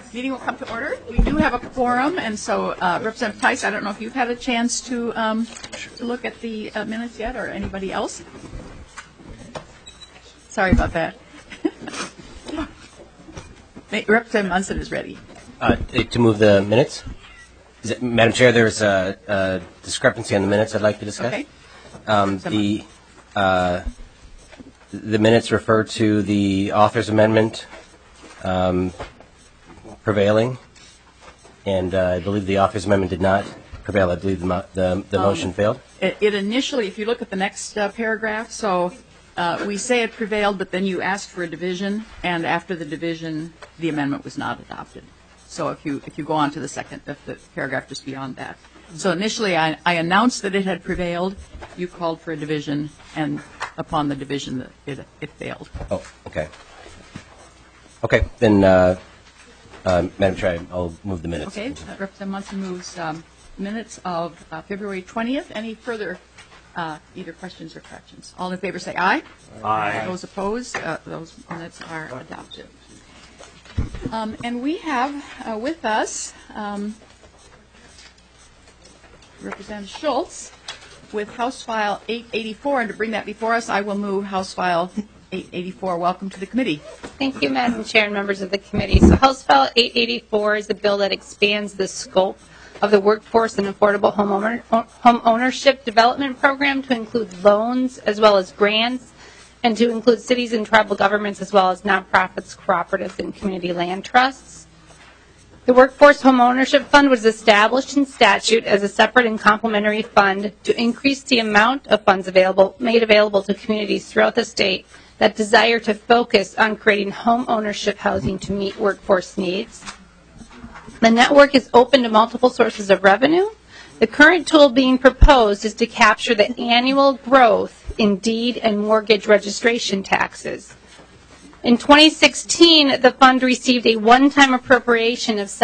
Meeting will come to order. We do have a quorum, and so Representative Tice, I don't know if you've had a chance to look at the minutes yet, or anybody else. Sorry about that. Representative Munson is ready. To move the minutes? Madam Chair, there's a discrepancy on the minutes I'd like to discuss. Okay. The minutes refer to the author's amendment prevailing, and I believe the author's amendment did not prevail. I believe the motion failed. It initially, if you look at the next paragraph, so we say it prevailed, but then you asked for a division, and after the division, the amendment was not adopted. So if you go on to the paragraph just beyond that. So initially, I announced that it had prevailed. You called for a division, and upon the division, it failed. Oh, okay. Okay, then, Madam Chair, I'll move the minutes. Okay, Representative Munson moves minutes of February 20th. Any further either questions or corrections? All in favor say aye. Aye. Those opposed, those minutes are adopted. And we have with us Representative Schultz with House File 884, and to bring that before us, I will move House File 884. Welcome to the committee. Thank you, Madam Chair and members of the committee. So House File 884 is a bill that expands the scope of the Workforce and Affordable Home Ownership Development Program to include loans as well as grants, and to include cities and tribal governments as well as nonprofits, cooperatives, and community land trusts. The Workforce Home Ownership Fund was established in statute as a separate and complementary fund to increase the amount of funds made available to communities throughout the state that desire to focus on creating home ownership housing to meet workforce needs. The network is open to multiple sources of revenue. The current tool being proposed is to capture the annual growth in deed and mortgage registration taxes. In 2016, the fund received a one-time appropriation of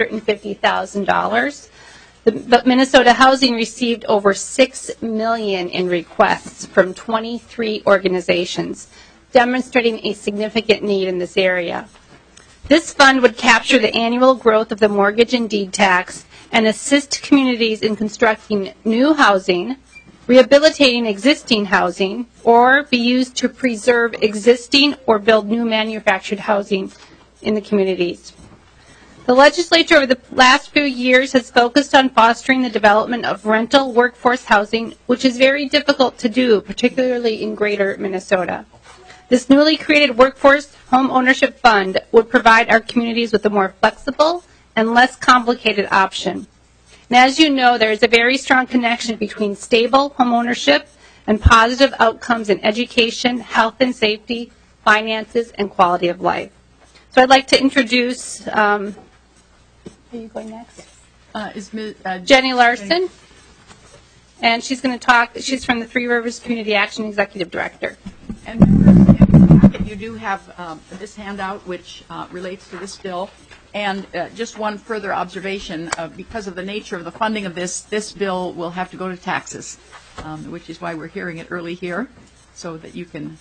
$750,000, but Minnesota Housing received over $6 million in requests from 23 organizations, demonstrating a significant need in this area. This fund would capture the annual growth of the mortgage and deed tax and assist communities in constructing new housing, rehabilitating existing housing, or be used to preserve existing or build new manufactured housing in the communities. The legislature over the last few years has focused on fostering the development of rental workforce housing, which is very difficult to do, particularly in greater Minnesota. This newly created Workforce Home Ownership Fund would provide our communities with a more flexible and less complicated option. And as you know, there is a very strong connection between stable home ownership and positive outcomes in education, health and safety, finances, and quality of life. So I'd like to introduce, are you going next? Jenny Larson. And she's going to talk, she's from the Three Rivers Community Action Executive Director. And members, in the packet you do have this handout, which relates to this bill. And just one further observation, because of the nature of the funding of this bill will have to go to taxes, which is why we're hearing it early here, so that you can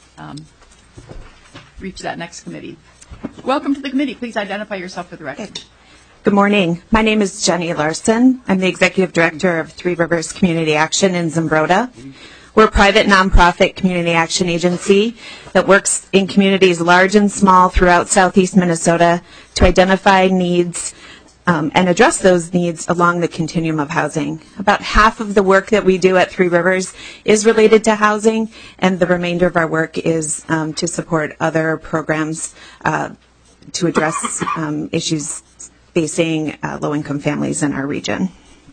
reach that next committee. Welcome to the committee. Please identify yourself for the record. Good morning. My name is Jenny Larson. I'm the Executive Director of Three Rivers Community Action in Zumbrota. We're a private nonprofit community action agency that works in communities large and small throughout southeast Minnesota to identify needs and address those needs along the continuum of housing. About half of the work that we do at Three Rivers is related to housing, and the remainder of our work is to support other programs to address issues facing low-income families in our region.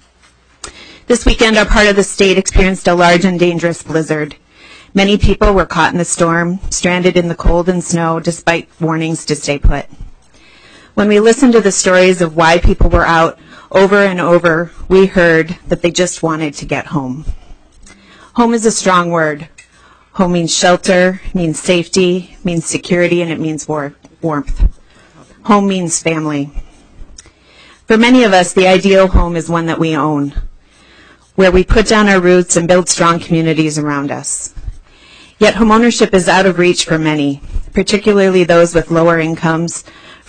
This weekend, our part of the state experienced a large and dangerous blizzard. Many people were caught in the storm, stranded in the cold and snow, despite warnings to stay put. When we listened to the stories of why people were out over and over, we heard that they just wanted to get home. Home is a strong word. Home means shelter, means safety, means security, and it means warmth. Home means family. For many of us, the ideal home is one that we own, where we put down our roots and build strong communities around us. Yet homeownership is out of reach for many, particularly those with lower incomes,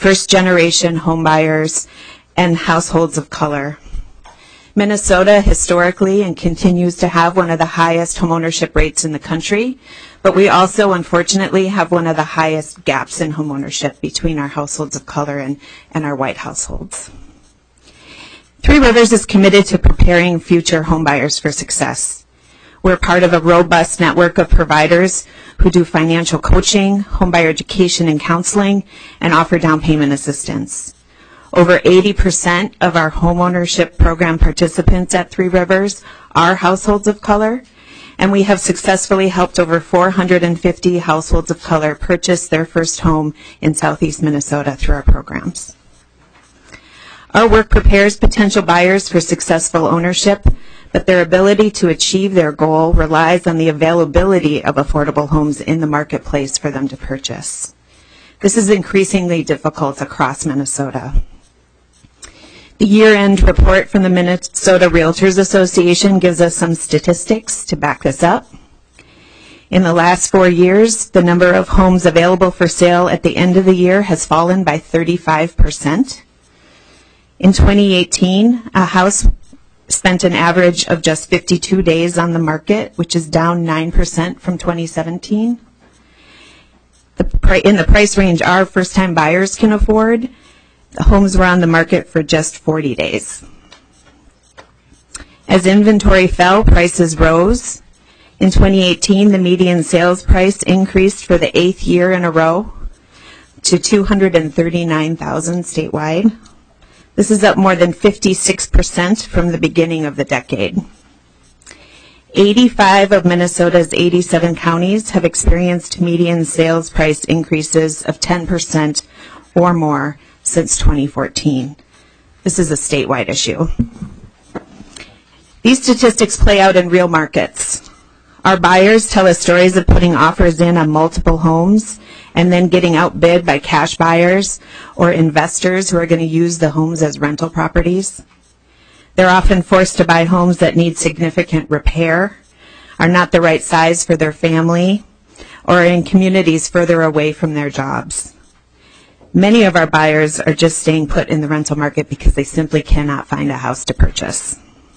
first-generation homebuyers, and households of color. Minnesota historically and continues to have one of the highest homeownership rates in the country, but we also unfortunately have one of the highest gaps in homeownership between our households of color and our white households. Three Rivers is committed to preparing future homebuyers for success. We're part of a robust network of providers who do financial coaching, homebuyer education and counseling, and offer down payment assistance. Over 80% of our homeownership program participants at Three Rivers are households of color, and we have successfully helped over 450 households of color purchase their first home in southeast Minnesota through our programs. Our work prepares potential buyers for successful ownership, but their ability to achieve their goal relies on the availability of affordable homes in the marketplace for them to purchase. This is increasingly difficult across Minnesota. The year-end report from the Minnesota Realtors Association gives us some statistics to back this up. In the last 4 years, the number of homes available for sale at the end of the year has fallen by 35%. In 2018, a house spent an average of just 52 days on the market, which is down 9% from 2017. In the price range our first-time buyers can afford, the homes were on the market for just 40 days. As inventory fell, prices rose. In 2018, the median sales price increased for the 8th year in a row to $239,000 statewide. This is up more than 56% from the beginning of the decade. 85 of Minnesota's 87 counties have experienced median sales price increases of 10% or more since 2014. This is a statewide issue. These statistics play out in real markets. Our buyers tell us stories of putting offers in on multiple homes and then getting outbid by cash buyers or investors who are going to use the homes as rental properties. They're often forced to buy homes that need significant repair, are not the right size for their family, or are in communities further away from their jobs. Many of our buyers are just staying put in the rental market because they simply cannot find a house to purchase.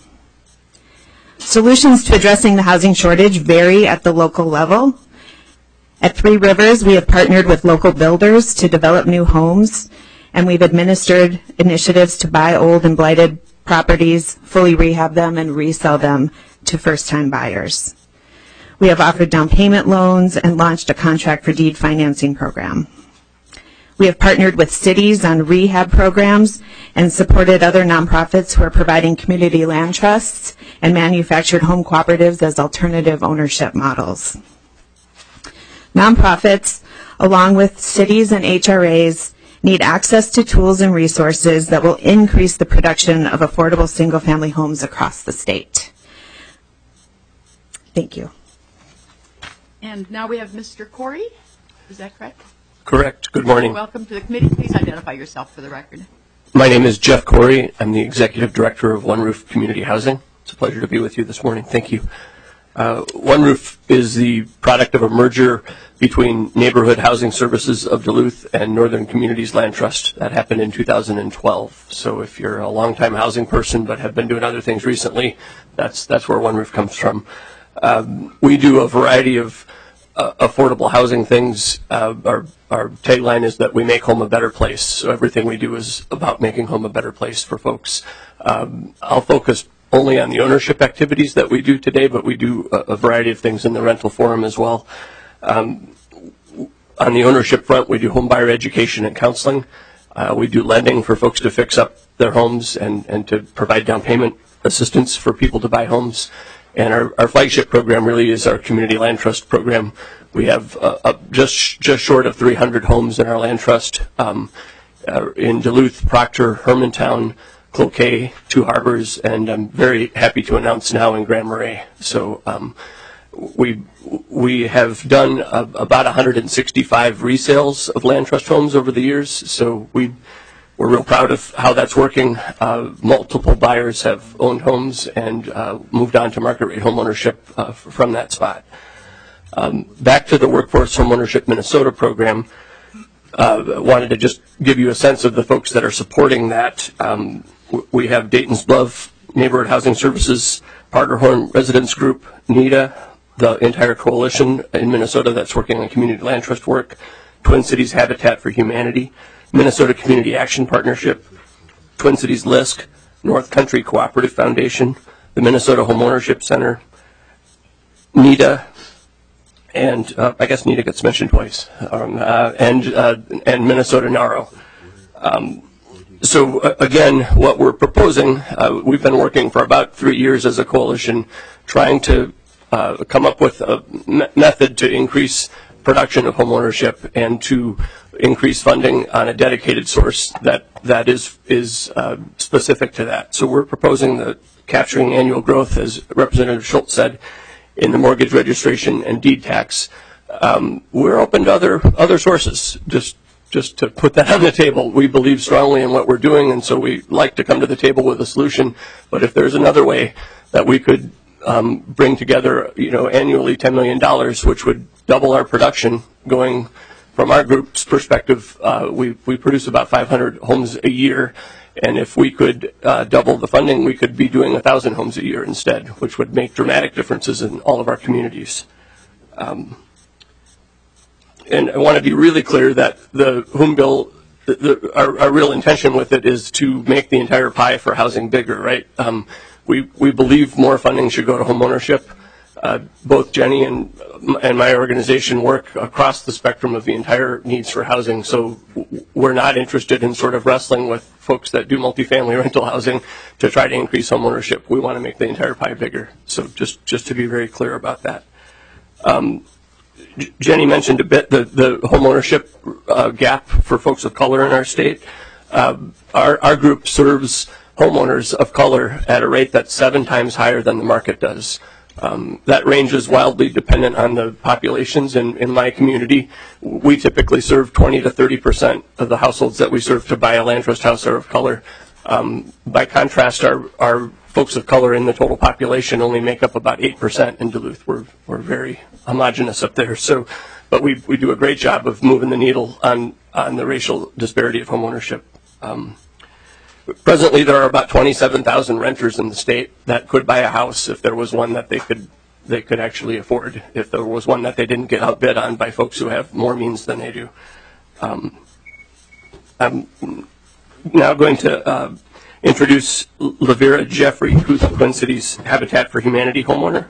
Solutions to addressing the housing shortage vary at the local level. At Three Rivers, we have partnered with local builders to develop new homes, and we've administered initiatives to buy old and blighted properties, fully rehab them, and resell them to first-time buyers. We have offered down payment loans and launched a contract for deed financing program. We have partnered with cities on rehab programs and supported other nonprofits who are providing community land trusts and manufactured home cooperatives as alternative ownership models. Nonprofits, along with cities and HRAs, need access to tools and resources that will increase the production of affordable single-family homes across the state. Thank you. And now we have Mr. Corey. Is that correct? Correct. Good morning. Welcome to the committee. Please identify yourself for the record. My name is Jeff Corey. I'm the Executive Director of One Roof Community Housing. It's a pleasure to be with you this morning. Thank you. One Roof is the product of a merger between Neighborhood Housing Services of Duluth and Northern Communities Land Trust. That happened in 2012. So if you're a longtime housing person but have been doing other things recently, that's where One Roof comes from. We do a variety of affordable housing things. Our tagline is that we make home a better place. So everything we do is about making home a better place for folks. I'll focus only on the ownership activities that we do today, but we do a variety of things in the rental forum as well. On the ownership front, we do home buyer education and counseling. We do lending for folks to fix up their homes and to provide down payment assistance for people to buy homes. And our flagship program really is our Community Land Trust program. We have just short of 300 homes in our land trust in Duluth, Proctor, Hermantown, Cloquet, Two Harbors, and I'm very happy to announce now in Grand Marais. So we have done about 165 resales of land trust homes over the years. So we're real proud of how that's working. Multiple buyers have owned homes and moved on to market rate home ownership from that spot. Back to the Workforce Homeownership Minnesota program. wanted to just give you a sense of the folks that are supporting that. We have Dayton's Bluff Neighborhood Housing Services, Parkerhorn Residence Group, NEDA, the entire coalition in Minnesota that's working on community land trust work, Twin Cities Habitat for Humanity, Minnesota Community Action Partnership, Twin Cities LISC, North Country Cooperative Foundation, the Minnesota Homeownership Center, NEDA, and I guess NEDA gets mentioned twice, and Minnesota NARO. So again, what we're proposing, we've been working for about 3 years as a coalition, trying to come up with a method to increase production of homeownership and to increase funding on a dedicated source that is specific to that. So we're proposing the capturing annual growth, as Representative Schultz said, in the mortgage registration and deed tax. We're open to other sources. Just to put that on the table, we believe strongly in what we're doing, and so we like to come to the table with a solution. But if there's another way that we could bring together, annually $10 million, which would double our production, going from our group's perspective, we produce about 500 homes a year, and if we could double the funding, we could be doing 1,000 homes a year instead, which would make dramatic differences in all of our communities. And I want to be really clear that the home bill, our real intention with it is to make the entire pie for housing bigger, right? We believe more funding should go to homeownership. Both Jenny and my organization work across the spectrum of the entire needs for housing, so we're not interested in sort of wrestling with folks that do multifamily rental housing to try to increase homeownership. We want to make the entire pie bigger. So just to be very clear about that. Jenny mentioned a bit the homeownership gap for folks of color in our state. Our group serves homeowners of color at a rate that's 7 times higher than the market does. That range is wildly dependent on the populations. In my community, we typically serve 20 to 30% of the households that we serve to buy a land trust house are of color. By contrast, our folks of color in the total population only make up about 8% in Duluth. We're very homogenous up there. So, but we do a great job of moving the needle on the racial disparity of homeownership. Presently, there are about 27,000 renters in the state that could buy a house if there was one that they could actually afford, if there was one that they didn't get outbid on by folks who have more means than they do. I'm now going to introduce Lavera Jeffrey, who's the Twin Cities Habitat for Humanity homeowner.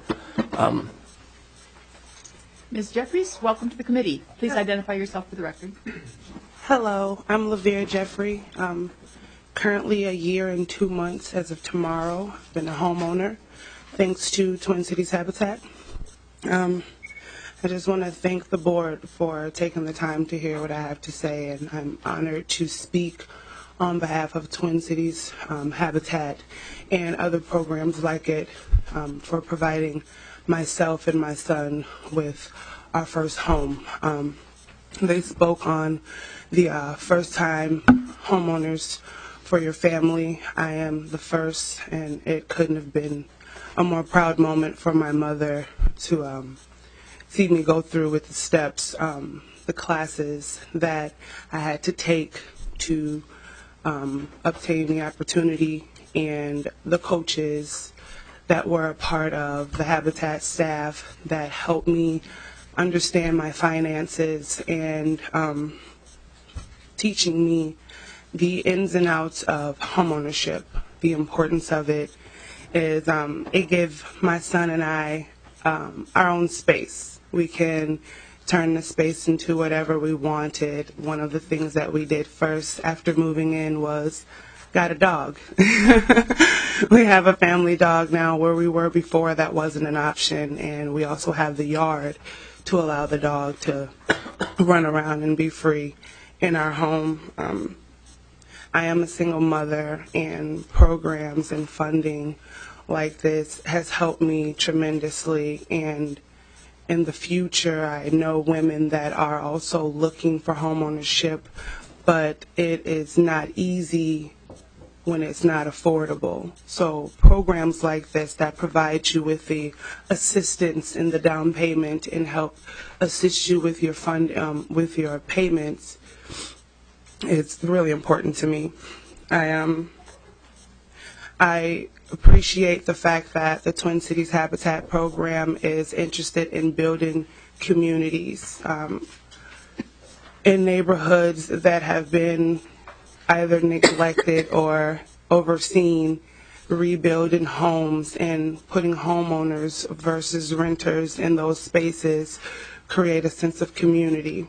Ms. Jeffries, welcome to the committee. Please identify yourself for the record. Hello, I'm Lavera Jeffrey. Currently a year and 2 months as of tomorrow. I've been a homeowner thanks to Twin Cities Habitat. I just want to thank the board for taking the time to hear what I have to say, and I'm honored to speak on behalf of Twin Cities Habitat and other programs like it for providing myself and my son with our first home. They spoke on the first-time homeowners for your family. I am the first, and it couldn't have been a more proud moment for my mother to see me go through with the steps, the classes that I had to take to obtain the opportunity, and the coaches that were a part of the Habitat staff that helped me understand my finances and teaching me the ins and outs of homeownership. The importance of it is it gave my son and I our own space. We can turn the space into whatever we wanted. One of the things that we did first after moving in was got a dog. We have a family dog now. Where we were before, that wasn't an option. And we also have the yard to allow the dog to run around and be free in our home. I am a single mother, and programs and funding like this has helped me tremendously. And in the future, I know women that are also looking for homeownership, but it is not easy when it's not affordable. So programs like this that provide you with the assistance in the down payment and help assist you with your with your payments It's really important to me. I appreciate the fact that the Twin Cities Habitat program is interested in building communities in neighborhoods that have been either neglected or overseen, rebuilding homes and putting homeowners versus renters in those spaces create a sense of community.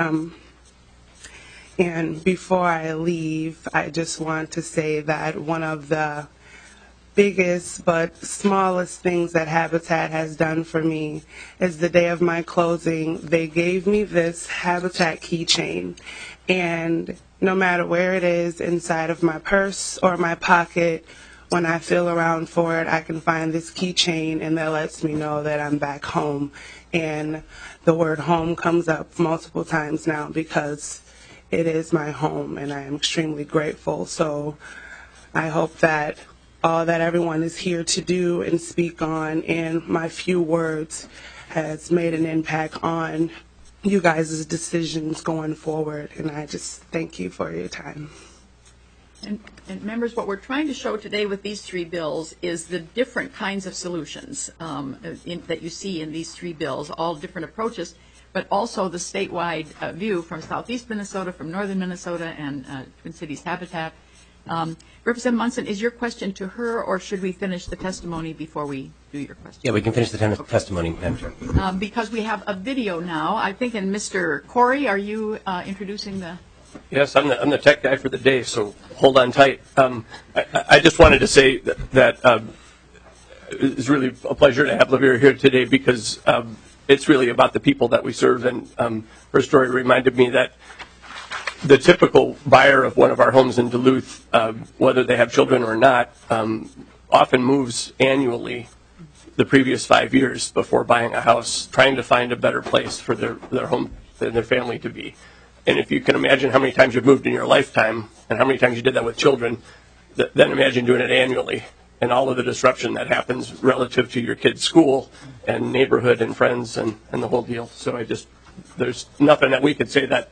And before I leave, I just want to say that one of the biggest but smallest things that Habitat has done for me is the day of my closing, they gave me this Habitat keychain. And no matter where it is inside of my purse or my pocket, when I feel around for it, I can find this keychain, and that lets me know that I'm back home. And the word home comes up multiple times now because it is my home, and I am extremely grateful. So I hope that all that everyone is here to do and speak on, and my few words has made an impact on you guys' decisions going forward. And I just thank you for your time. And members, what we're trying to show today with these three bills is the different kinds of solutions that you see in these three bills, all different approaches, but also the statewide view from Southeast Minnesota, from Northern Minnesota, and Twin Cities Habitat. Representative Munson, is your question to her, or should we finish the testimony before we do your question? Yeah, we can finish the testimony, Madam Chair. Because we have a video now, I think, and Mr. Corey, are you introducing the... Yes, I'm the tech guy for the day, so hold on tight. I just wanted to say that it's really a pleasure to have LaVera here today because it's really about the people that we serve. And her story reminded me that the typical buyer of one of our homes in Duluth, whether they have children or not, often moves annually the previous 5 years before buying a house, trying to find a better place for their home and their family to be. And if you can imagine how many times you've moved in your lifetime and how many times you did that with children, then imagine doing it annually and all of the disruption that happens relative to your kid's school and neighborhood and friends and the whole deal. So there's nothing that we could say that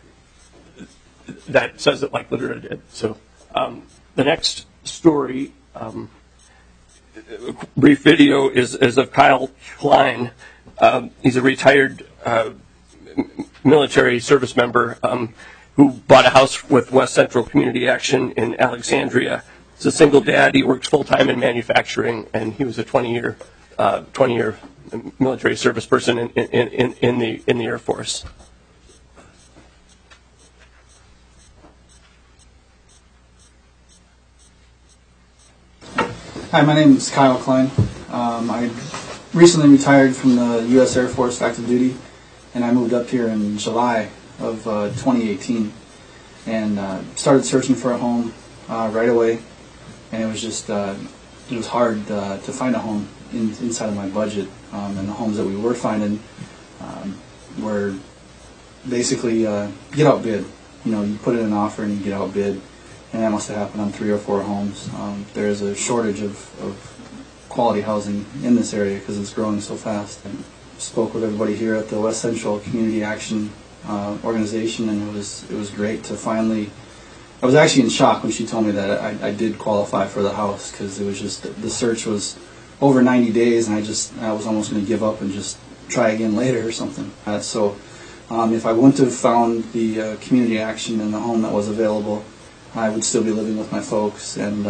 says it like LaVera did. So the next story, brief video, is of Kyle Klein. He's a retired military service member who bought a house with West Central Community Action in Alexandria. He's a single dad. He worked full-time in manufacturing, and he was a 20-year military service person in the Air Force. Hi, my name is Kyle Klein. I recently retired from the U.S. Air Force active duty, and I moved up here in July of 2018 and started searching for a home right away. And it was just, it was hard to find a home inside of my budget. And the homes that we were finding were basically get outbid. You know, you put in an offer and you get outbid. And that must have happened on 3 or 4 homes. There is a shortage of quality housing in this area because it's growing so fast. And spoke with everybody here at the West Central Community Action organization, and it was great to finally. I was actually in shock when she told me that I did qualify for the house because it was just the search was over 90 days, and I was almost going to give up and just try again later or something. So if I wouldn't have found the community action and the home that was available, I would still be living with my folks and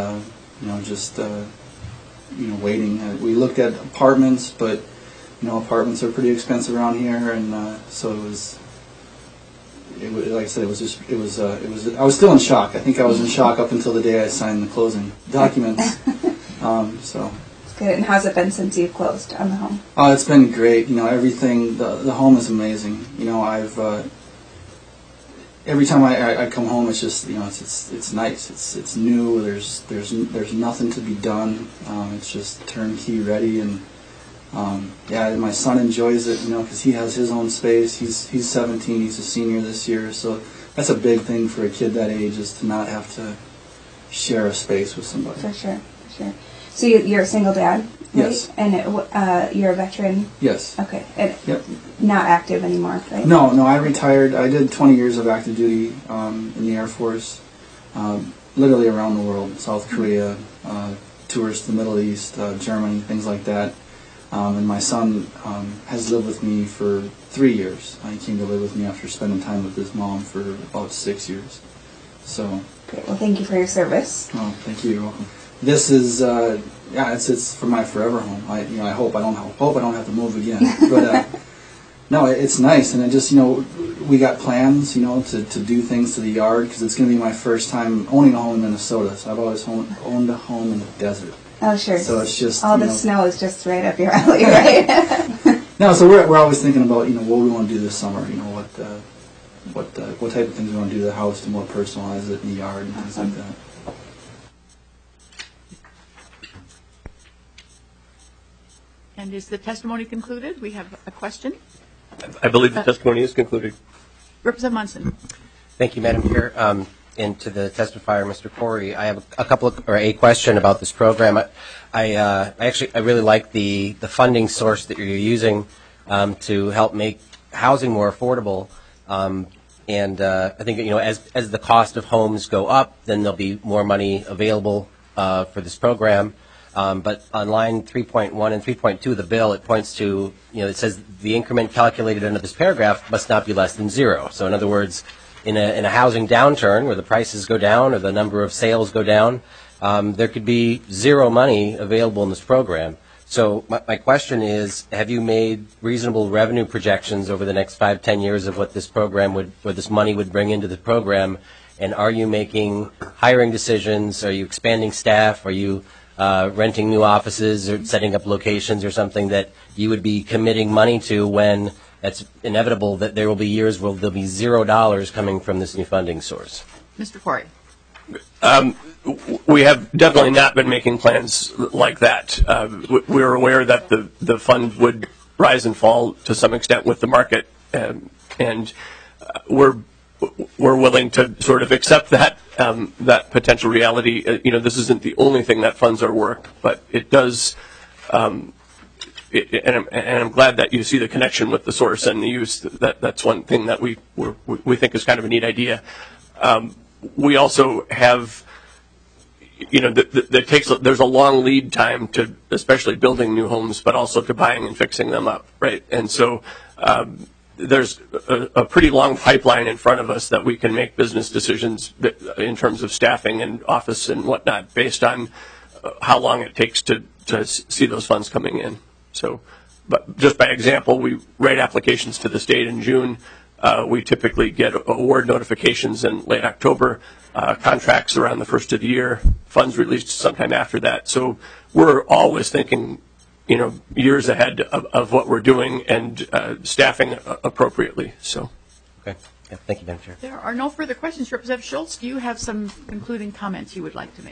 waiting. We looked at apartments, but apartments are pretty expensive around here, and so it was like I said, I was still in shock. I think I was in shock up until the day I signed the closing documents. So. Good. And how's it been since you've closed on the home? It's been great. Everything. The home is amazing. I've every time I come home, it's just it's nice. It's new. There's nothing to be done. It's just turnkey ready, and my son enjoys it. Because he has his own space. He's 17. He's a senior this year, so that's a big thing for a kid that age is to not have to share a space with somebody. For sure. So you're a single dad, right? Yes. And you're a veteran? Yes. Okay. And Yep. not active anymore, right? No, I retired. I did 20 years of active duty in the Air Force, literally around the world, South Korea, tours to the Middle East, Germany, things like that. And my son has lived with me for 3 years. He came to live with me after spending time with his mom for about 6 years. So. Great. Well, thank you for your service. Oh, thank you. You're welcome. This is, it's for my forever home. I hope I don't have to move again. But no, it's nice, and it just, we got plans, to do things to the yard because it's going to be my first time owning a home in Minnesota. So I've always owned a home in the desert. Oh, sure. So it's just all the snow is just right up your alley, right? No, so we're always thinking about what we want to do this summer. What type of things we want to do to the house to more personalize it in the yard and things like that. And is the testimony concluded? We have a question. I believe the testimony is concluded. Representative Munson. Thank you, Madam Chair. And to the testifier, Mr. Corey, I have a question about this program. I really like the funding source that you're using to help make housing more affordable. And I think as the cost of homes go up, then there'll be more money available for this program. But on line 3.1 and 3.2 of the bill, it points to, it says the increment calculated under this paragraph must not be less than zero. So in other words, in a housing downturn where the prices go down or the number of sales go down, there could be zero money available in this program. So my question is, have you made reasonable revenue projections over the next 5-10 years of what this program what this money would bring into the program? And are you making hiring decisions? Are you expanding staff? Are you renting new offices or setting up locations or something that you would be committing money to when it's inevitable that there will be years where there'll be $0 coming from this new funding source? Mr. Corey. We have definitely not been making plans like that. We're aware that the fund would rise and fall to some extent with the market, and we're willing to sort of accept that potential reality. This isn't the only thing that funds our work, but it does. And I'm glad that you see the connection with the source and the use. That's one thing that we think is kind of a neat idea. We also have, there's a long lead time to especially building new homes, but also to buying and fixing them up, right? And so there's a pretty long pipeline in front of us that we can make business decisions in terms of staffing and office and whatnot based on how long it takes to see those funds coming in. So, but just by example, we write applications to the state in June. We typically get award notifications in late October, contracts around the first of the year, funds released sometime after that. So we're always thinking, years ahead of what we're doing and staffing appropriately. So, okay, yeah, thank you, Madam Chair. There are no further questions. Representative Schultz, do you have some concluding comments you would like to make?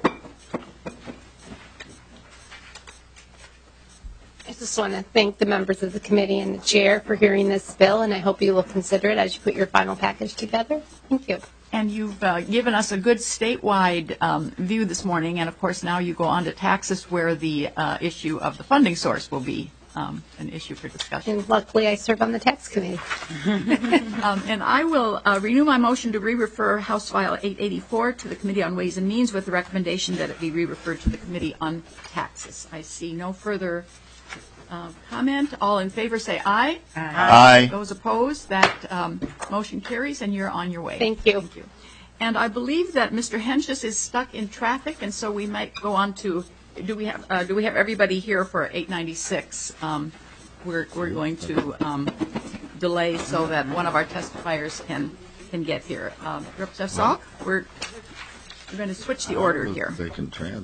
I just want to thank the members of the committee and the chair for hearing this bill, and I hope you will consider it as you put your final package together. Thank you. And you've given us a good statewide view this morning, and of course now you go on to taxes where the issue of the funding source will be an issue for discussion. And luckily I serve on the tax committee. And I will renew my motion to re-refer House File 884 to the Committee on Ways and Means with the recommendation that it be re-referred to the Committee on Taxes. I see no further comment. All in favor say aye. Aye. Those opposed, that motion carries, and you're on your way. Thank you. Thank you. And I believe that Mr. Henches is stuck in traffic, and so we might go on to. Do we have everybody here for 896? We're going to delay so that one of our testifiers can get here. Representative Salk, we're going to switch the order here. They can trans.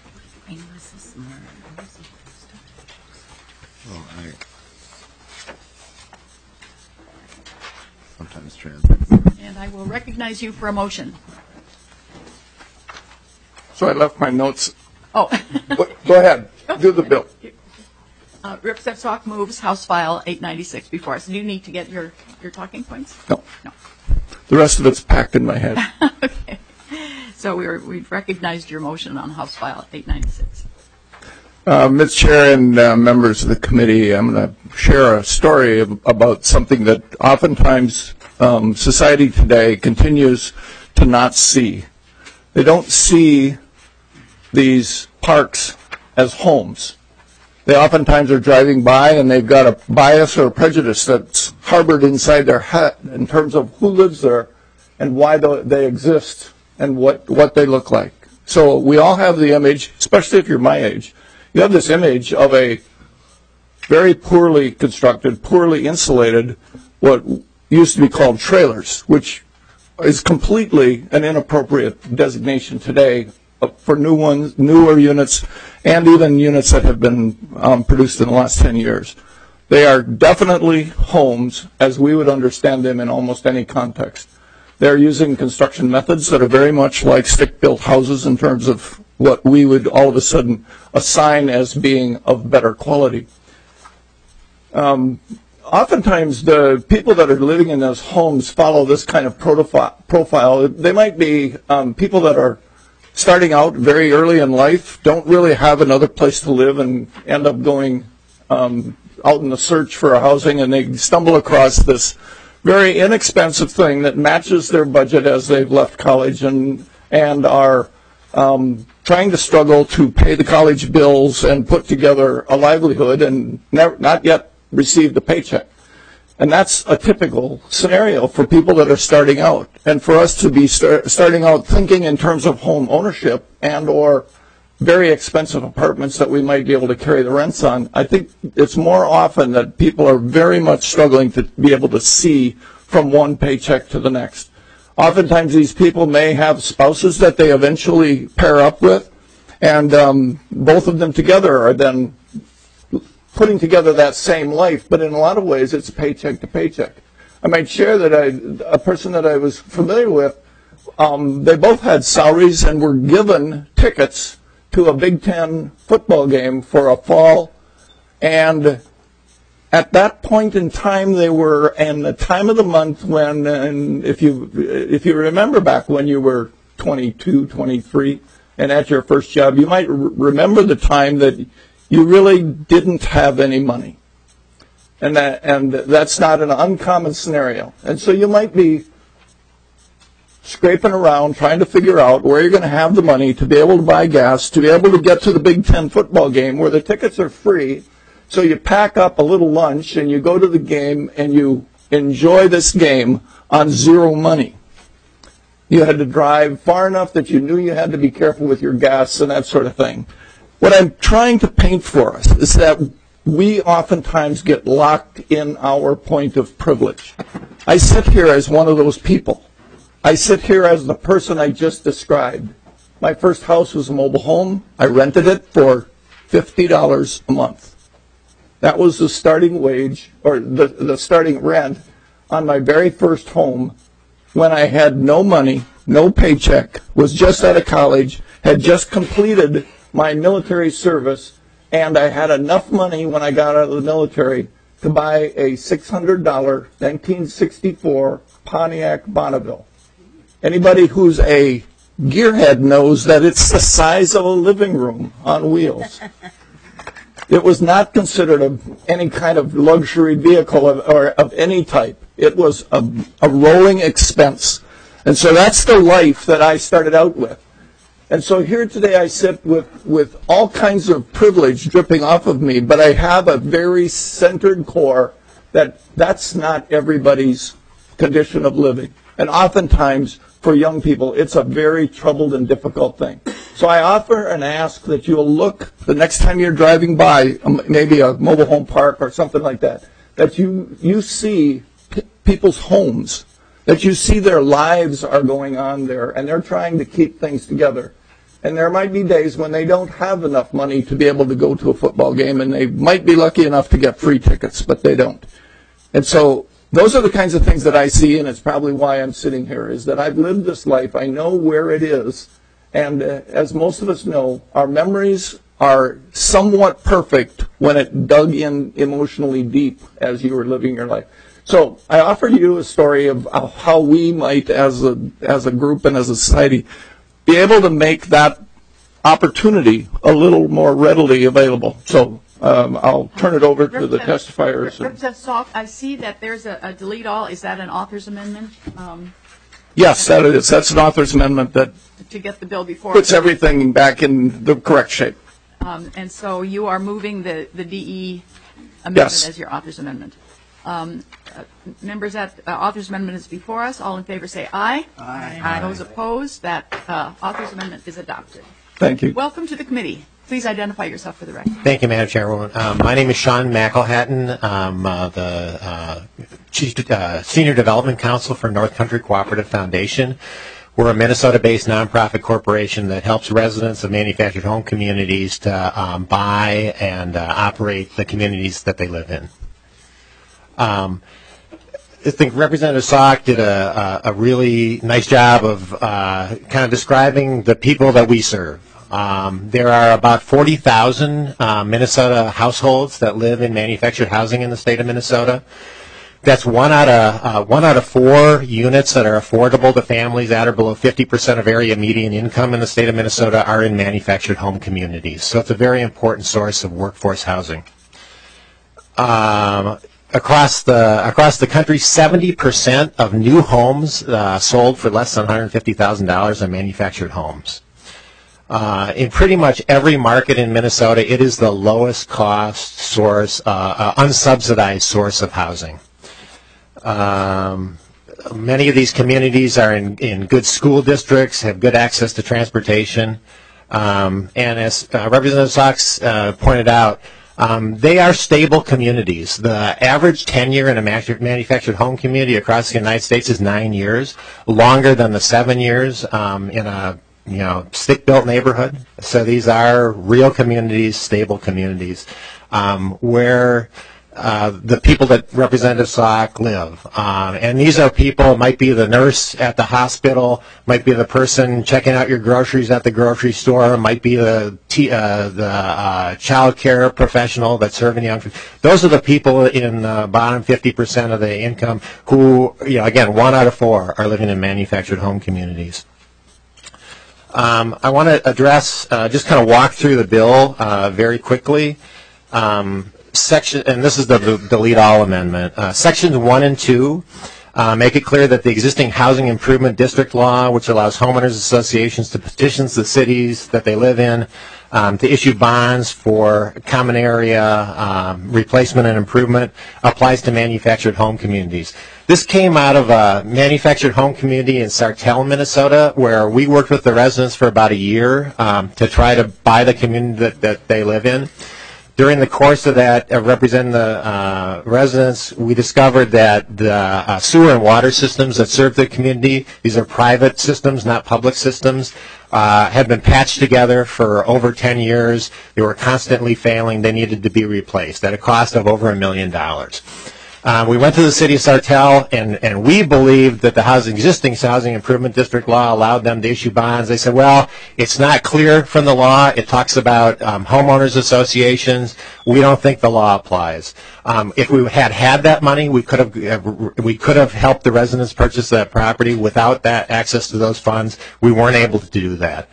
Sometimes trans. And I will recognize you for a motion. So I left my notes. Oh. Go ahead. Do the bill. Representative Salk moves House File 896 before us. Do you need to get your talking points? No. The rest of it's packed in my head. Okay. So we've recognized your motion on House File 896. Ms. Chair and members of the committee, I'm going to share a story about something that oftentimes society today continues to not see. They don't see these parks as homes. They oftentimes are driving by and they've got a bias or a prejudice that's harbored inside their head in terms of who lives there and why they exist and what they look like. So we all have the image, especially if you're my age, you have this image of a very poorly constructed, poorly insulated, what used to be called trailers, which is completely an inappropriate designation today for newer units, and even units that have been produced in the last 10 years. They are definitely homes as we would understand them in almost any context. They're using construction methods that are very much like stick-built houses in terms of what we would all of a sudden assign as being of better quality. Oftentimes, the people that are living in those homes follow this kind of profile. They might be people that are starting out very early in life, don't really have another place to live, and end up going out in the search for a housing, and they stumble across this very inexpensive thing that matches their budget as they've left college and are trying to struggle to pay the college bills and put together a livelihood and not yet received a paycheck. And that's a typical scenario for people that are starting out. And for us to be starting out thinking in terms of home ownership and or very expensive apartments that we might be able to carry the rents on, I think it's more often that people are very much struggling to be able to see from one paycheck to the next. Oftentimes these people may have spouses that they eventually pair up with, and both of them together are then putting together that same life, but in a lot of ways it's paycheck to paycheck. I might share that a person that I was familiar with, they both had salaries and were given tickets to a Big Ten football game for a fall, and at that point in time they were in the time of the month when, and if you remember back when you were 22, 23 and at your first job, you might remember the time that you really didn't have any money. And that's not an uncommon scenario. And so you might be scraping around trying to figure out where you're going to have the money to be able to buy gas, to be able to get to the Big Ten football game where the tickets are free. So you pack up a little lunch and you go to the game and you enjoy this game on zero money. You had to drive far enough that you knew you had to be careful with your gas and that sort of thing. What I'm trying to paint for us is that we oftentimes get locked in our point of privilege. I sit here as one of those people. I sit here as the person I just described. My first house was a mobile home. I rented it for $50 a month. That was the starting wage, or the starting rent on my very first home when I had no money, no paycheck, was just out of college, had just completed my military service, and I had enough money when I got out of the military to buy a $600 1964 Pontiac Bonneville. Anybody who's a gearhead knows that it's the size of a living room on wheels. It was not considered any kind of luxury vehicle or of any type. It was a rolling expense. And so that's the life that I started out with. And so here today I sit with all kinds of privilege dripping off of me, but I have a very centered core that's not everybody's condition of living. And oftentimes for young people, it's a very troubled and difficult thing. So I offer and ask that you'll look the next time you're driving by, maybe a mobile home park or something like that, that you see people's homes, that you see their lives are going on there, and they're trying to keep things together. And there might be days when they don't have enough money to be able to go to a football game, and they might be lucky enough to get free tickets, but they don't. And so those are the kinds of things that I see, and it's probably why I'm sitting here, is that I've lived this life. I know where it is. And as most of us know, our memories are somewhat perfect when it dug in emotionally deep as you were living your life. So I offer you a story of how we might, as a group and as a society, be able to make that opportunity a little more readily available. So I'll turn it over to the testifiers. Representative Salk, I see that there's a delete all. Is that an author's amendment? Yes, that is. That's an author's amendment that to get the bill before puts everything back in the correct shape. And so you are moving the DE amendment as your author's amendment. Members, that author's amendment is before us. All in favor say aye. Aye. Those opposed, that author's amendment is adopted. Thank you. Welcome to the committee. Please identify yourself for the record. Thank you, Madam Chairwoman. My name is Sean McElhatton. I'm the Senior Development Counsel for North Country Cooperative Foundation. We're a Minnesota-based nonprofit corporation that helps residents of manufactured home communities to buy and operate the communities that they live in. I think Representative Salk did a really nice job of kind of describing the people that we serve. There are about 40,000 Minnesota households that live in manufactured housing in the state of Minnesota. That's one out of 4 units that are affordable to families at or below 50% of area median income in the state of Minnesota are in manufactured home communities. So it's a very important source of workforce housing. Across the country, 70% of new homes sold for less than $150,000 are manufactured homes. In pretty much every market in Minnesota, it is the lowest cost source, unsubsidized source of housing. Many of these communities are in good school districts, have good access to transportation, and as Representative Salk pointed out, they are stable communities. The average tenure in a manufactured home community across the United States is 9 years, longer than the 7 years in a stick-built neighborhood. So these are real communities, stable communities, where the people that Representative Salk live. And these are people, it might be the nurse at the hospital, might be the person checking out your groceries at the grocery store, might be the child care professional that's serving young people. Those are the people in the bottom 50% of the income who, again, 1 out of 4 are living in manufactured home communities. I want to address, just kind of walk through the bill very quickly. And this is the delete all amendment. Sections 1 and 2 make it clear that the existing housing improvement district law, which allows homeowners associations to petition the cities that they live in to issue bonds for common area replacement and improvement, applies to manufactured home communities. This came out of a manufactured home community in Sartell, Minnesota, where we worked with the residents for about a year to try to buy the community that they live in. During the course of that, representing the residents, we discovered that the sewer and water systems that serve the community, these are private systems, not public systems, had been patched together for over 10 years. They were constantly failing. They needed to be replaced at a cost of over $1 million. We went to the city of Sartell, and we believed that the existing housing improvement district law allowed them to issue bonds. They said, well, it's not clear from the law. It talks about homeowners associations. We don't think the law applies. If we had that money, we could have helped the residents purchase that property. Without that access to those funds, we weren't able to do that.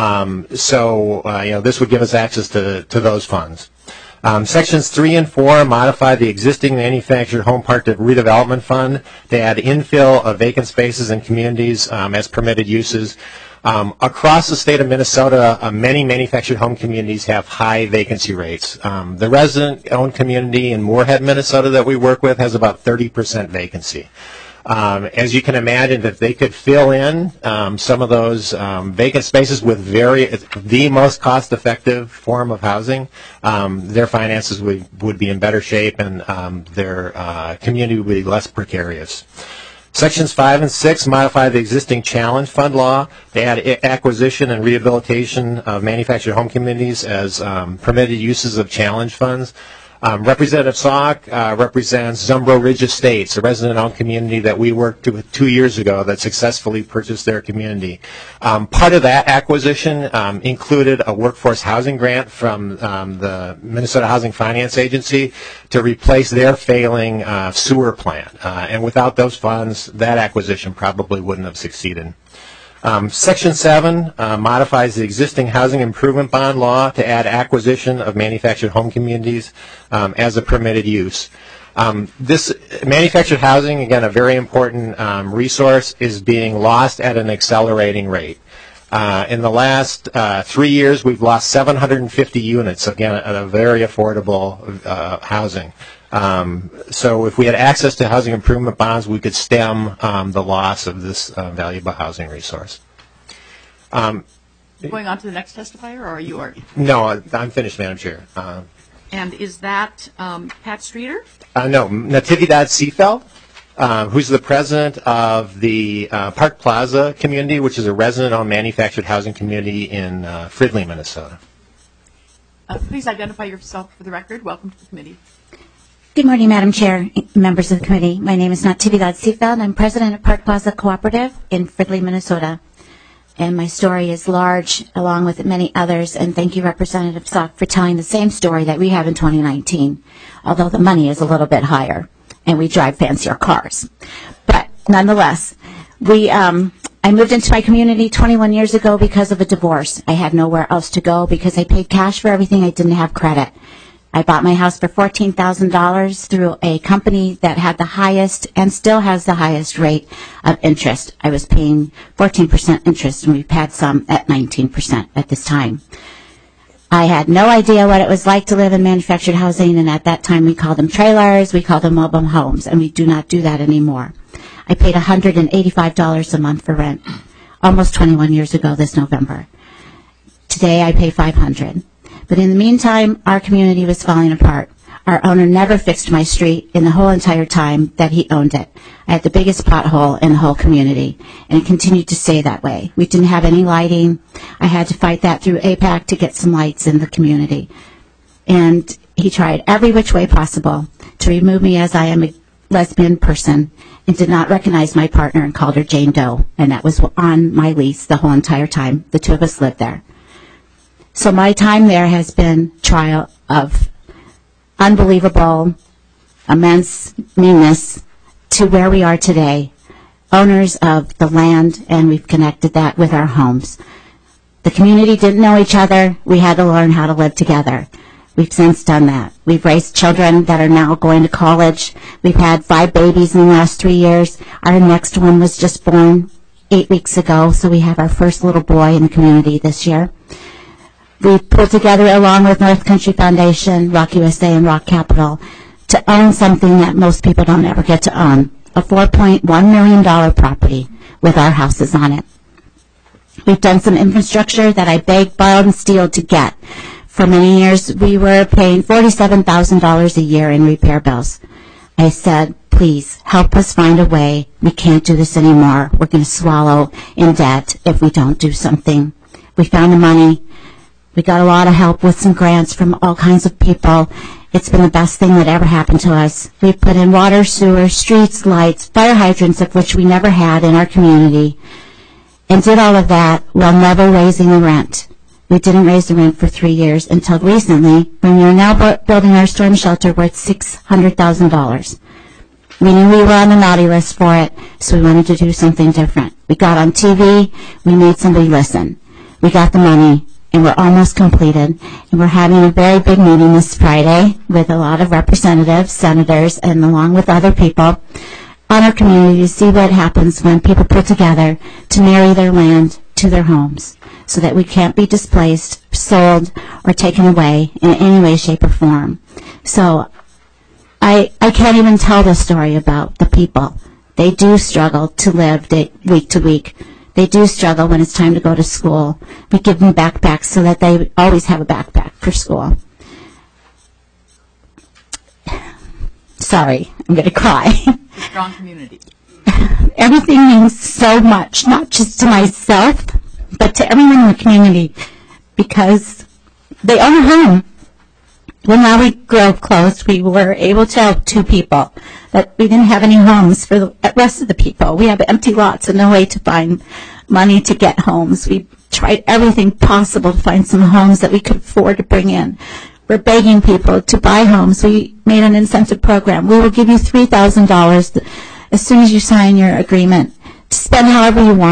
This would give us access to those funds. Sections 3 and 4 modify the existing manufactured home park redevelopment fund to add infill of vacant spaces in communities as permitted uses. Across the state of Minnesota, many manufactured home communities have high vacancy rates. The resident-owned community in Moorhead, Minnesota that we work with has about 30% vacancy. As you can imagine, if they could fill in some of those vacant spaces with the most cost-effective form of housing, their finances would be in better shape and their community would be less precarious. Sections 5 and 6 modify the existing challenge fund law to add acquisition and rehabilitation of manufactured home communities as permitted uses of challenge funds. Representative Salk represents Zumbro Ridge Estates, a resident-owned community that we worked with 2 years ago that successfully purchased their community. Part of that acquisition included a workforce housing grant from the Minnesota Housing Finance Agency to replace their failing sewer plant. And without those funds, that acquisition probably wouldn't have succeeded. Section 7 modifies the existing housing improvement bond law to add acquisition of manufactured home communities as a permitted use. This manufactured housing, again, a very important resource, is being lost at an accelerating rate. In the last 3 years, we've lost 750 units, again, at a very affordable housing. So if we had access to housing improvement bonds, we could stem the loss of this valuable housing resource. Going on to the next testifier, or are you already? No, I'm finished, Madam Chair. And is that Pat Streeter? No, Natividad Seafeld, who's the president of the Park Plaza community, which is a resident-owned manufactured housing community in Fridley, Minnesota. Please identify yourself for the record. Welcome to the committee. Good morning, Madam Chair, members of the committee. My name is Natividad Seafeld. I'm president of Park Plaza Cooperative in Fridley, Minnesota. And my story is large, along with many others, and thank you, Representative Sauk, for telling the same story that we have in 2019, although the money is a little bit higher, and we drive fancier cars. But nonetheless, I moved into my community 21 years ago because of a divorce. I had nowhere else to go because I paid cash for everything. I didn't have credit. I bought my house for $14,000 through a company that had the highest and still has the highest rate of interest. I was paying 14% interest, and we've had some at 19% at this time. I had no idea what it was like to live in manufactured housing, and at that time we called them trailers, we called them mobile homes, and we do not do that anymore. I paid $185 a month for rent almost 21 years ago this November. Today I pay $500. But in the meantime, our community was falling apart. Our owner never fixed my street in the whole entire time that he owned it. I had the biggest pothole in the whole community, and it continued to stay that way. We didn't have any lighting. I had to fight that through APAC to get some lights in the community. And he tried every which way possible to remove me as I am a lesbian person and did not recognize my partner and called her Jane Doe. And that was on my lease the whole entire time. The two of us lived there. So my time there has been trial of unbelievable, immense meanness to where we are today, owners of the land, and we've connected that with our homes. The community didn't know each other. We had to learn how to live together. We've since done that. We've raised children that are now going to college. We've had 5 babies in the last 3 years. Our next one was just born 8 weeks ago, so we have our first little boy in the community this year. We pulled together, along with North Country Foundation, Rock USA, and Rock Capital, to own something that most people don't ever get to own, a $4.1 million property with our houses on it. We've done some infrastructure that I begged, borrowed, and stealed to get. For many years, we were paying $47,000 a year in repair bills. I said, please, help us find a way. We can't do this anymore. We're going to swallow in debt if we don't do something. We found the money. We got a lot of help with some grants from all kinds of people. It's been the best thing that ever happened to us. We've put in water, sewer, streets, lights, fire hydrants, of which we never had in our community, and did all of that while never raising the rent. We didn't raise the rent for 3 years until recently, when we are now building our storm shelter worth $600,000. We knew we were on the naughty list for it, so we wanted to do something different. We got on TV. We made somebody listen. We got the money, and we're almost completed. And we're having a very big meeting this Friday with a lot of representatives, senators, and along with other people on our community to see what happens when people put together to marry their land to their homes, so that we can't be displaced, sold, or taken away in any way, shape, or form. So I can't even tell the story about the people. They do struggle to live week to week. They do struggle when it's time to go to school. We give them backpacks so that they always have a backpack for school. Sorry, I'm going to cry. A strong community. Everything means so much, not just to myself, but to everyone in the community, because they own a home. When Lowry Grove closed, we were able to help 2 people. That we didn't have any homes for the rest of the people. We have empty lots and no way to find money to get homes. We tried everything possible to find some homes that we could afford to bring in. We're begging people to buy homes. We made an incentive program. We will give you $3,000 as soon as you sign your agreement to spend however you want.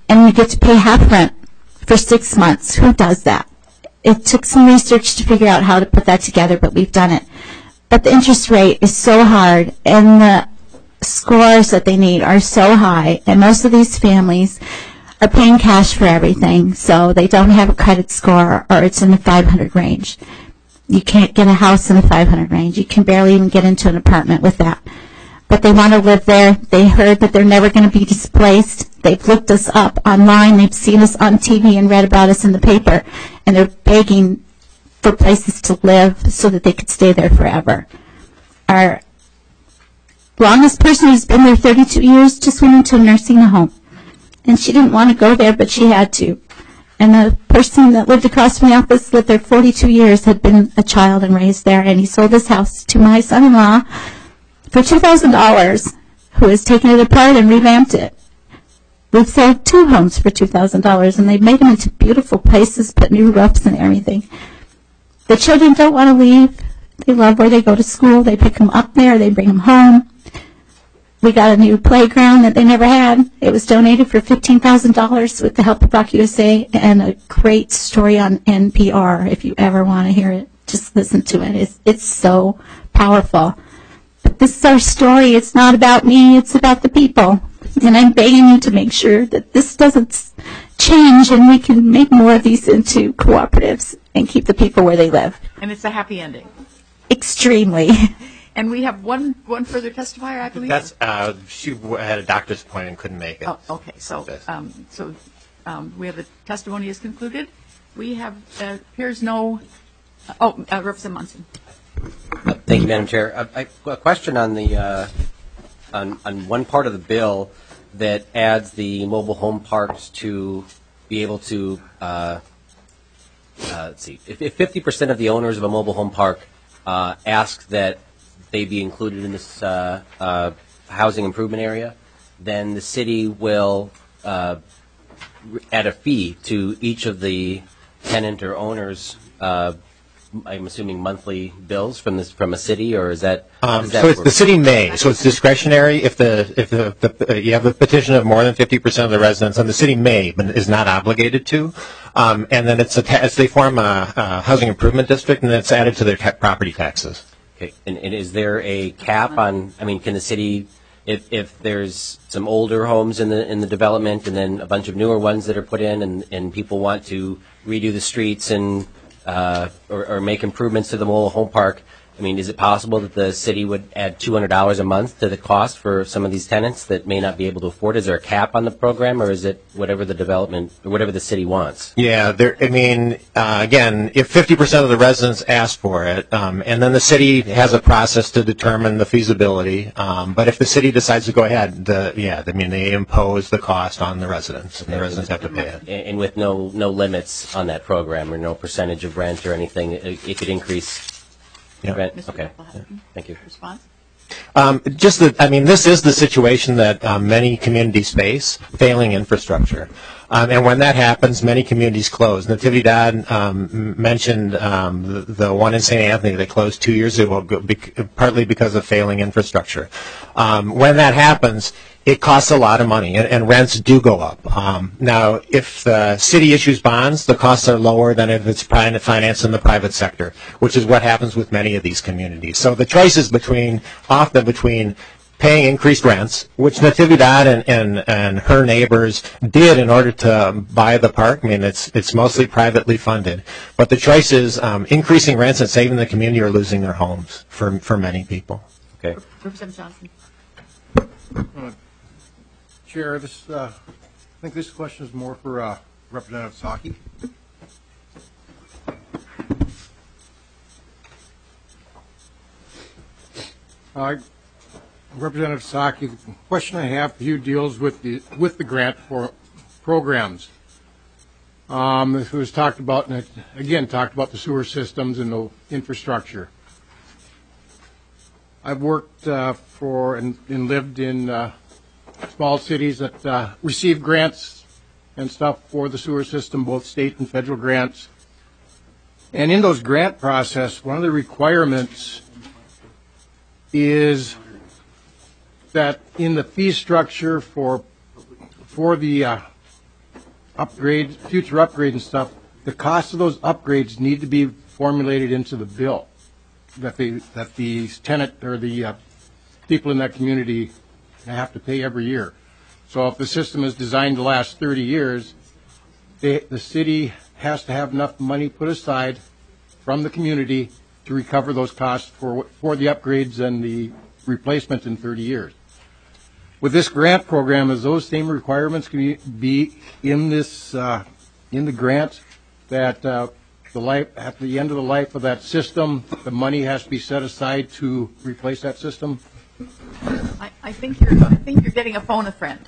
and you get to pay half rent for 6 months. Who does that? It took some research to figure out how to put that together, but we've done it. But the interest rate is so hard, and the scores that they need are so high, and most of these families are paying cash for everything, so they don't have a credit score, or it's in the 500 range. You can't get a house in the 500 range. You can barely even get into an apartment with that. But they want to live there. They heard that they're never going to be displaced. They've looked us up online. They've seen us on TV and read about us in the paper, and they're begging for places to live so that they could stay there forever. Our longest person who's been there 32 years just went into a nursing home. And she didn't want to go there, but she had to. And the person that lived across from the office lived there 42 years, had been a child and raised there, and he sold his house to my son-in-law for $2,000, who has taken it apart and revamped it. We've sold 2 homes for $2,000, and they've made them into beautiful places, put new roofs and everything. The children don't want to leave. They love where they go to school. They pick them up there. They bring them home. We got a new playground that they never had. It was donated for $15,000 with the help of Rock USA, and a great story on NPR. If you ever want to hear it, just listen to it. It's so powerful. But this is our story. It's not about me. It's about the people. And I'm begging you to make sure that this doesn't change, and we can make more of these into cooperatives and keep the people where they live. And it's a happy ending. Extremely. And we have one further testifier, I believe. That's she had a doctor's appointment and couldn't make it. Oh, okay. So we have the testimony is concluded. We have appears no. Representative Munson. Thank you, Madam Chair. A question on the on one part of the bill that adds the mobile home parks to be able to let's see, if 50% of the owners of a mobile home park ask that they be included in this housing improvement area, then the city will add a fee to each of the tenant or owners. I'm assuming monthly bills from a city, or is that? So it's the city may. So it's discretionary if you have a petition of more than 50% of the residents, and the city may, but is not obligated to. And then they form a housing improvement district, and then it's added to their property taxes. Okay. And is there a cap on? I mean, can the city, if there's some older homes in the development, and then a bunch of newer ones that are put in, and people want to redo the streets and or make improvements to the mobile home park, I mean, is it possible that the city would add $200 a month to the cost for some of these tenants that may not be able to afford? Is there a cap on the program, or is it whatever the development or whatever the city wants? Yeah, again, if 50% of the residents ask for it, and then the city has a process to determine the feasibility. But if the city decides to go ahead, they impose the cost on the residents, and the residents have to pay it. And with no limits on that program, or no percentage of rent or anything, it could increase. Yeah. Okay. Thank you. Response? This is the situation that many communities face, failing infrastructure. And when that happens, many communities close. Natividad mentioned the one in St. Anthony that closed 2 years ago, partly because of failing infrastructure. When that happens, it costs a lot of money, and rents do go up. Now, if the city issues bonds, the costs are lower than if it's financed in the private sector, which is what happens with many of these communities. So the choice is often between paying increased rents, which Natividad and her neighbors did in order to buy the park. I mean, it's mostly privately funded. But the choice is increasing rents and saving the community, or losing their homes for many people. Okay. Representative Johnson. Chair, I think this question is more for Representative Psaki. Representative Psaki, the question I have for you deals with the grant for programs. It was talked about, and again talked about the sewer systems and the infrastructure. I've worked for and lived in small cities that receive grants and stuff for the sewer system, both state and federal grants. And in those grant process, one of the requirements is that in the fee structure for the upgrades, future upgrades and stuff, the cost of those upgrades need to be formulated into the bill that the tenant or the people in that community have to pay every year. So if the system is designed to last 30 years, the city has to have enough money put aside from the community to recover those costs for the upgrades and the replacement in 30 years. With this grant program, is those same requirements can be in this in the grant that at the end of the life of that system, the money has to be set aside to replace that system? I think you're getting a phone a friend.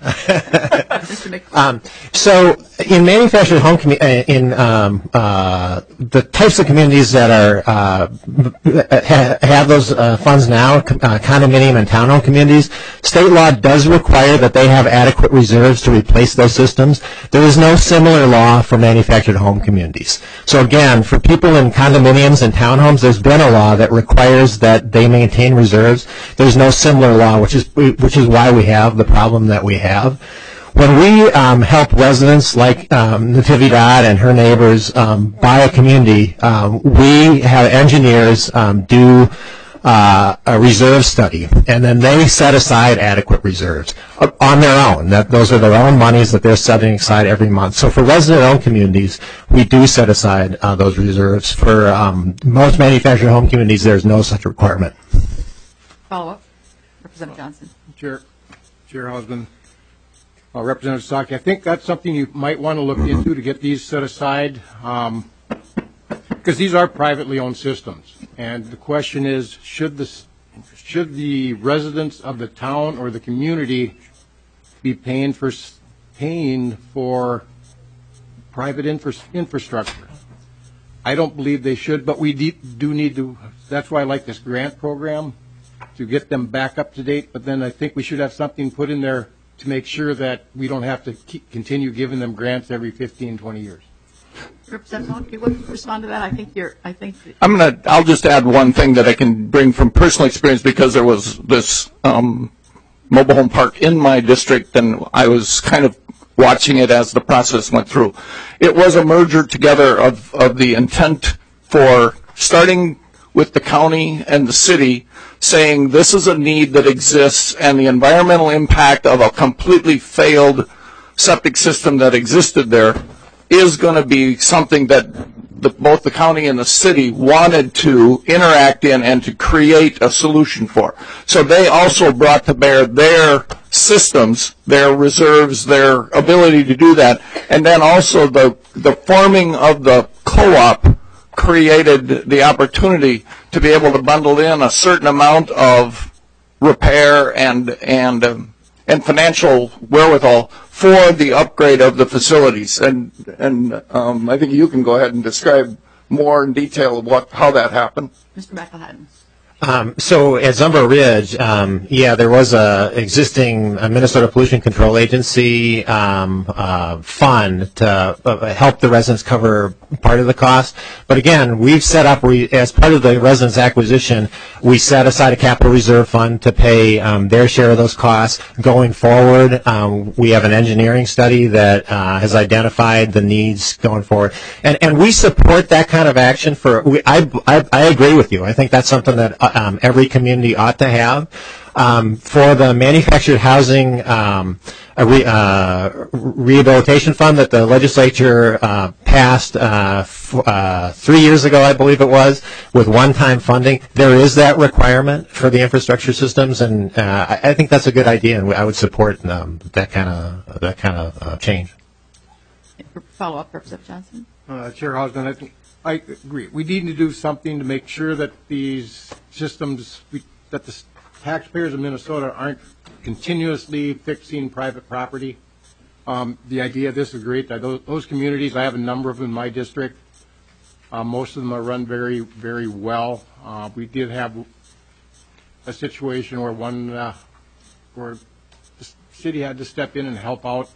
So in manufactured home in the types of communities that are have those funds now, condominium and townhome communities, state law does require that they have adequate reserves to replace those systems. There is no similar law for manufactured home communities. So again, for people in condominiums and townhomes, there's been a law that requires that they maintain reserves. There's no similar law, which is why we have the problem that we have. When we help residents like Natividad and her neighbors buy a community, we have engineers do a reserve study, and then they set aside adequate reserves on their own. Those are their own monies that they're setting aside every month. So for resident-owned communities, we do set aside those reserves. For most manufactured home communities, there's no such requirement. Follow up, Representative Johnson. Chair Hausman. Representative Psaki, I think that's something you might want to look into to get these set aside, because these are privately owned systems. And the question is, should the residents of the town or the community be paying for private infrastructure? I don't believe they should, but we do need to. That's why I like this grant program, to get them back up to date. But then I think we should have something put in there to make sure that we don't have to continue giving them grants every 15, 20 years. Representative Monk, you want to respond to that? I'll just add one thing that I can bring from personal experience, because there was this mobile home park in my district, and I was kind of watching it as the process went through. It was a merger together of the intent for starting with the county and the city, saying this is a need that exists, and the environmental impact of a completely failed septic system that existed there is going to be something that both the county and the city wanted to interact in and to create a solution for. So they also brought to bear their systems, their reserves, their ability to do that, and then also the forming of the co-op created the opportunity to be able to bundle in a certain amount of repair and financial wherewithal for the upgrade of the facilities. And I think you can go ahead and describe more in detail how that happened. Mr. McElhatton. So at Zumbo Ridge, there was a existing Minnesota Pollution Control Agency fund to help the residents cover part of the cost. But again, we've set up, as part of the residents acquisition, we set aside a capital reserve fund to pay their share of those costs. Going forward, we have an engineering study that has identified the needs going forward. And we support that kind of action. I agree with you. I think that's something that every community ought to have. For the manufactured housing rehabilitation fund that the legislature passed 3 years ago, I believe it was, with one-time funding, there is that requirement for the infrastructure systems, and I think that's a good idea, and I would support that kind of change. Follow up, Representative Johnson. Chair Hausman, I agree. We need to do something to make sure that these systems, that the taxpayers of Minnesota aren't continuously fixing private property. The idea of this is great. Those communities, I have a number of them in my district. Most of them are run very, very well. We did have a situation where where the city had to step in and help out,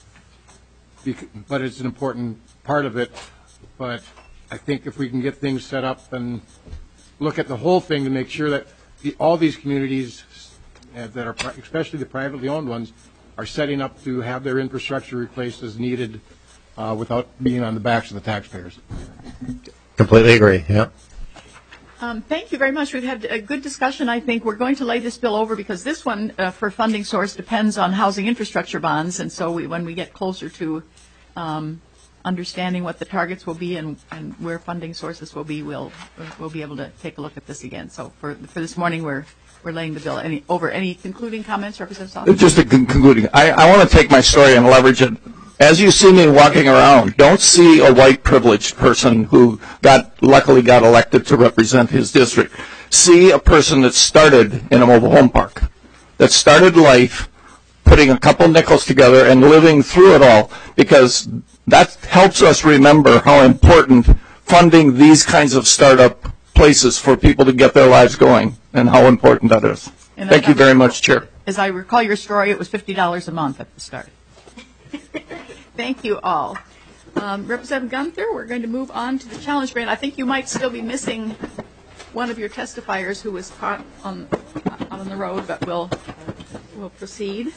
but it's an important part of it. But I think if we can get things set up and look at the whole thing to make sure that all these communities that are, especially the privately owned ones, are setting up to have their infrastructure replaced as needed without being on the backs of the taxpayers. Completely agree. Yeah. Thank you very much. We've had a good discussion. I think we're going to lay this bill over because this one for funding source depends on housing infrastructure bonds, and so when we get closer to understanding what the targets will be and where funding sources will be, we'll be able to take a look at this again. So for this morning, we're laying the bill over. Any concluding comments, Representative Salk? Just a concluding. I want to take my story and leverage it. As you see me walking around, don't see a white privileged person who luckily got elected to represent his district. See a person that started in a mobile home park, that started life putting a couple nickels together and living through it all, because that helps us remember how important funding these kinds of startup places for people to get their lives going and how important that is. Thank you very much, Chair. As I recall your story, it was $50 a month at the start. Thank you all. Representative Gunther, we're going to move on to the challenge grant. I think you might still be missing one of your testifiers who was caught on the road, but we'll proceed.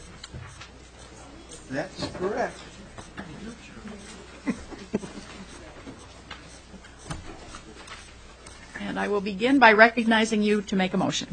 That's correct. And I will begin by recognizing you to make a motion.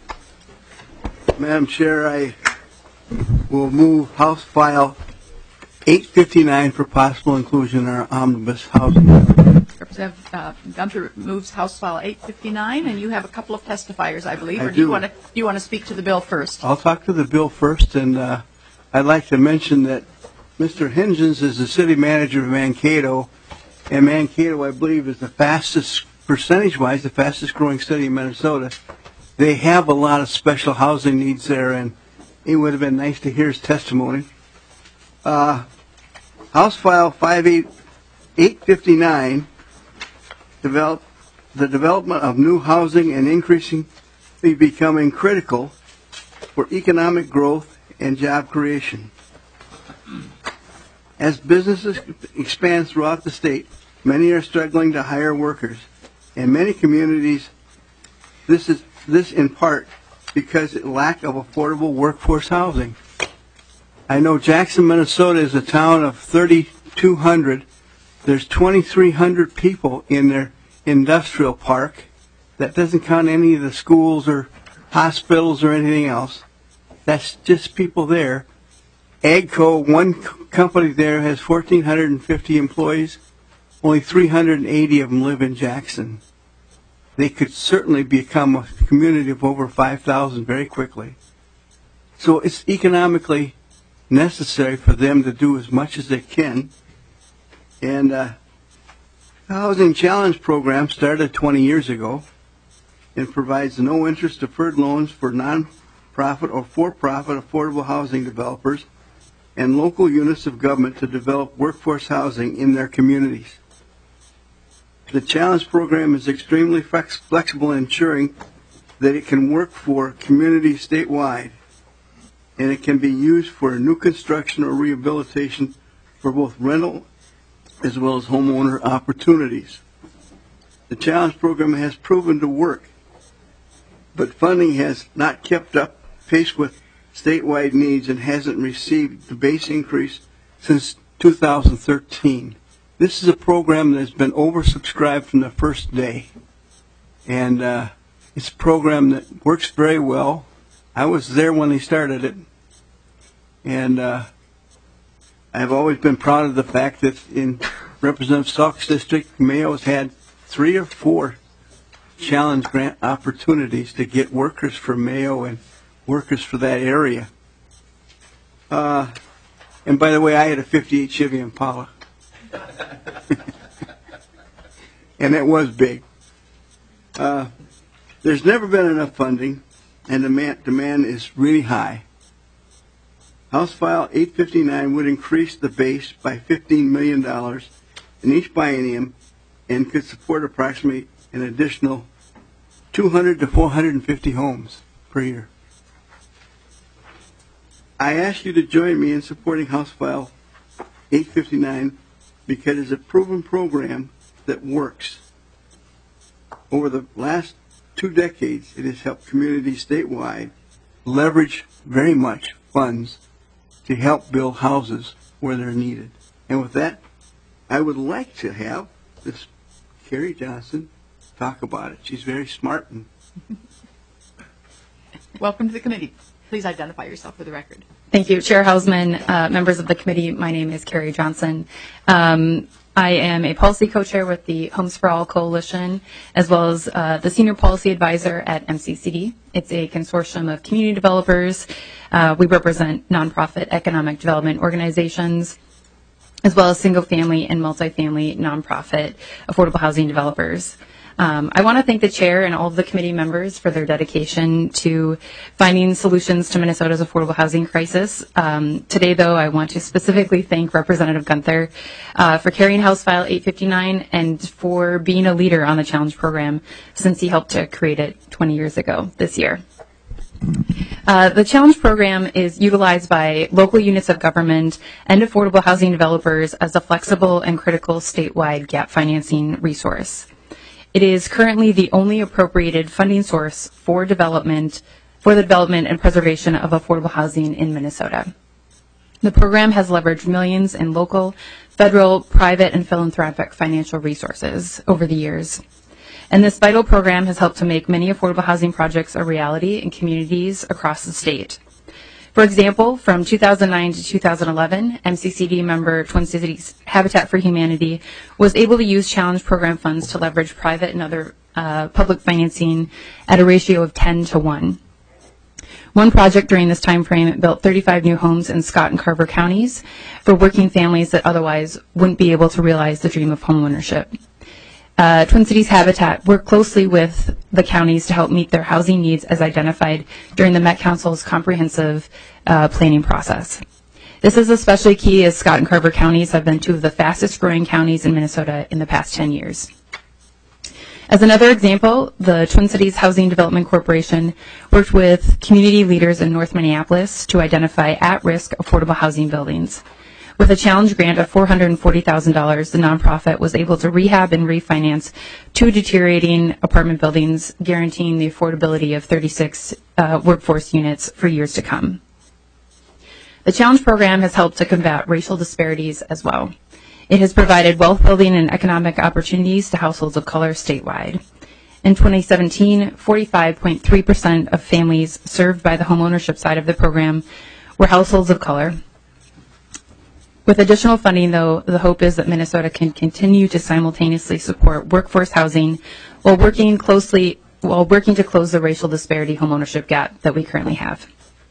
Madam Chair, I will move House File 859 for possible inclusion in our omnibus housing. Representative Gunther moves House File 859, and you have a couple of testifiers, I believe. I or do do. you want to speak to the bill first? I'll talk to the bill first, and I'd like to mention that Mr. Hingens is the city manager of Mankato, and Mankato, I believe, is the fastest, percentage-wise, the fastest growing city in Minnesota. They have a lot of special housing needs there, and it would have been nice to hear his testimony. House File 859, the development of new housing and increasingly becoming critical for economic growth and job creation. As businesses expand throughout the state, many are struggling to hire workers. In many communities, this in part because of lack of affordable workforce housing. I know Jackson, Minnesota is a town of 3,200. There's 2,300 people in their industrial park. That doesn't count any of the schools or hospitals or anything else. That's just people there. AGCO, one company there, has 1,450 employees. Only 380 of them live in Jackson. They could certainly become a community of over 5,000 very quickly. So it's economically necessary for them to do as much as they can. And the Housing Challenge program started 20 years ago and provides no interest deferred loans for non-profit or for-profit affordable housing developers and local units of government to develop workforce housing in their communities. The Challenge program is extremely flexible in ensuring that it can work for communities statewide, and it can be used for new construction or rehabilitation for both rental as well as homeowner opportunities. The Challenge program has proven to work, but funding has not kept up pace with statewide needs and hasn't received the base increase since 2013. This is a program that has been oversubscribed from the first day, and it's a program that works very well. I was there when they started it, and I've always been proud of the fact that in Representative Salk's district, Mayo's had 3 or 4 challenge grant opportunities to get workers for Mayo and workers for that area. And by the way, I had a 58 Chevy Impala. And it was big. There's never been enough funding, and demand is really high. House File 859 would increase the base by $15 million in each biennium and could support approximately an additional 200 to 450 homes per year. I ask you to join me in supporting House File 859 because it's a proven program that works. Over the last 2 decades, it has helped communities statewide leverage very much funds to help build houses where they're needed. And with that, I would like to have this Carrie Johnson talk about it. She's very smart. And Welcome to the committee. Please identify yourself for the record. Thank you, Chair Hausman, members of the committee. My name is Carrie Johnson. I am a policy co-chair with the Homes for All Coalition, as well as the senior policy advisor at MCCD. It's a consortium of community developers. We represent nonprofit economic development organizations, as well as single-family and multifamily nonprofit affordable housing developers. I want to thank the chair and all of the committee members for their dedication to finding solutions to Minnesota's affordable housing crisis. Today, though, I want to specifically thank Representative Gunther for carrying House File 859 and for being a leader on the Challenge program since he helped to create it 20 years ago this year. The Challenge program is utilized by local units of government and affordable housing developers as a flexible and critical statewide gap financing resource. It is currently the only appropriated funding source for the development and preservation of affordable housing in Minnesota. The program has leveraged millions in local, federal, private, and philanthropic financial resources over the years. And this vital program has helped to make many affordable housing projects a reality in communities across the state. For example, from 2009 to 2011, MCCD member Twin Cities Habitat for Humanity was able to use Challenge program funds to leverage private and other public financing at a ratio of 10 to 1. One project during this time frame built 35 new homes in Scott and Carver counties for working families that otherwise wouldn't be able to realize the dream of homeownership. Twin Cities Habitat worked closely with the counties to help meet their housing needs as identified during the Met Council's comprehensive planning process. This is especially key as Scott and Carver counties have been two of the fastest growing counties in Minnesota in the past 10 years. As another example, the Twin Cities Housing Development Corporation worked with community leaders in North Minneapolis to identify at-risk affordable housing buildings. With a challenge grant of $440,000, the nonprofit was able to rehab and refinance 2 deteriorating apartment buildings, guaranteeing the affordability of 36 workforce units for years to come. The Challenge program has helped to combat racial disparities as well. It has provided wealth building and economic opportunities to households of color statewide. In 2017, 45.3% of families served by the homeownership side of the program were households of color. With additional funding, though, the hope is that Minnesota can continue to simultaneously support workforce housing while working to close the racial disparity homeownership gap that we currently have.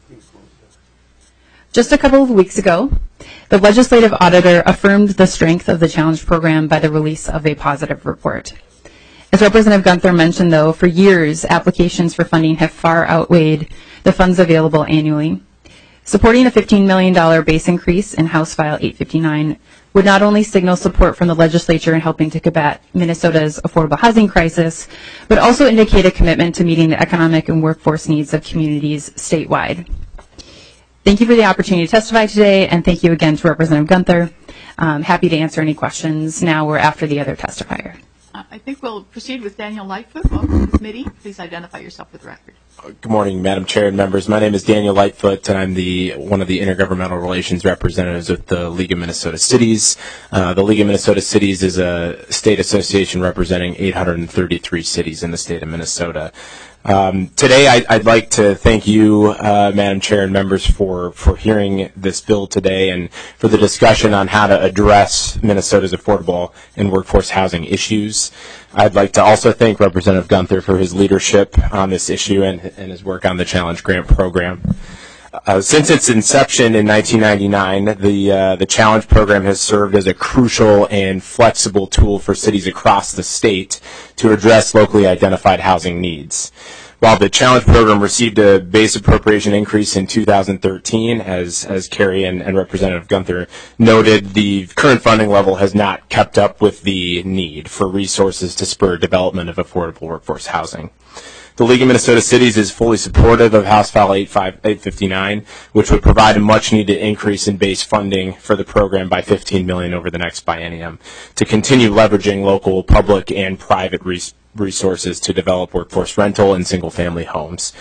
Just a couple of weeks ago, the legislative auditor affirmed the strength of the Challenge program by the release of a positive report. As Representative Gunther mentioned, though, for years, applications for funding have far outweighed the funds available annually. Supporting a $15 million base increase in House File 859 would not only signal support from the legislature in helping to combat Minnesota's affordable housing crisis, but also indicate a commitment to meeting the economic and workforce needs of communities statewide. Thank you for the opportunity to testify today, and thank you again to Representative Gunther. Happy to answer any questions now or after the other testifier. I think we'll proceed with Daniel Lightfoot. Welcome to the committee. Please identify yourself for the record. Good morning, Madam Chair and members. My name is Daniel Lightfoot, and I'm one of the intergovernmental relations representatives with the League of Minnesota Cities. The League of Minnesota Cities is a state association representing 833 cities in the state of Minnesota. Today, I'd like to thank you, Madam Chair and members, for hearing this bill today and for the discussion on how to address Minnesota's affordable and workforce housing issues. I'd like to also thank Representative Gunther for his leadership on this issue and his work on the Challenge Grant program. Since its inception in 1999, the Challenge program has served as a crucial and flexible tool for cities across the state to address locally identified housing needs. While the Challenge program received a base appropriation increase in 2013, as Carrie and Representative Gunther noted, the current funding level has not kept up with the need for resources to spur development of affordable workforce housing. The League of Minnesota Cities is fully supportive of House File 859, which would provide a much-needed increase in base funding for the program by $15 million over the next biennium to continue leveraging local public and private resources to develop workforce rental and single-family homes.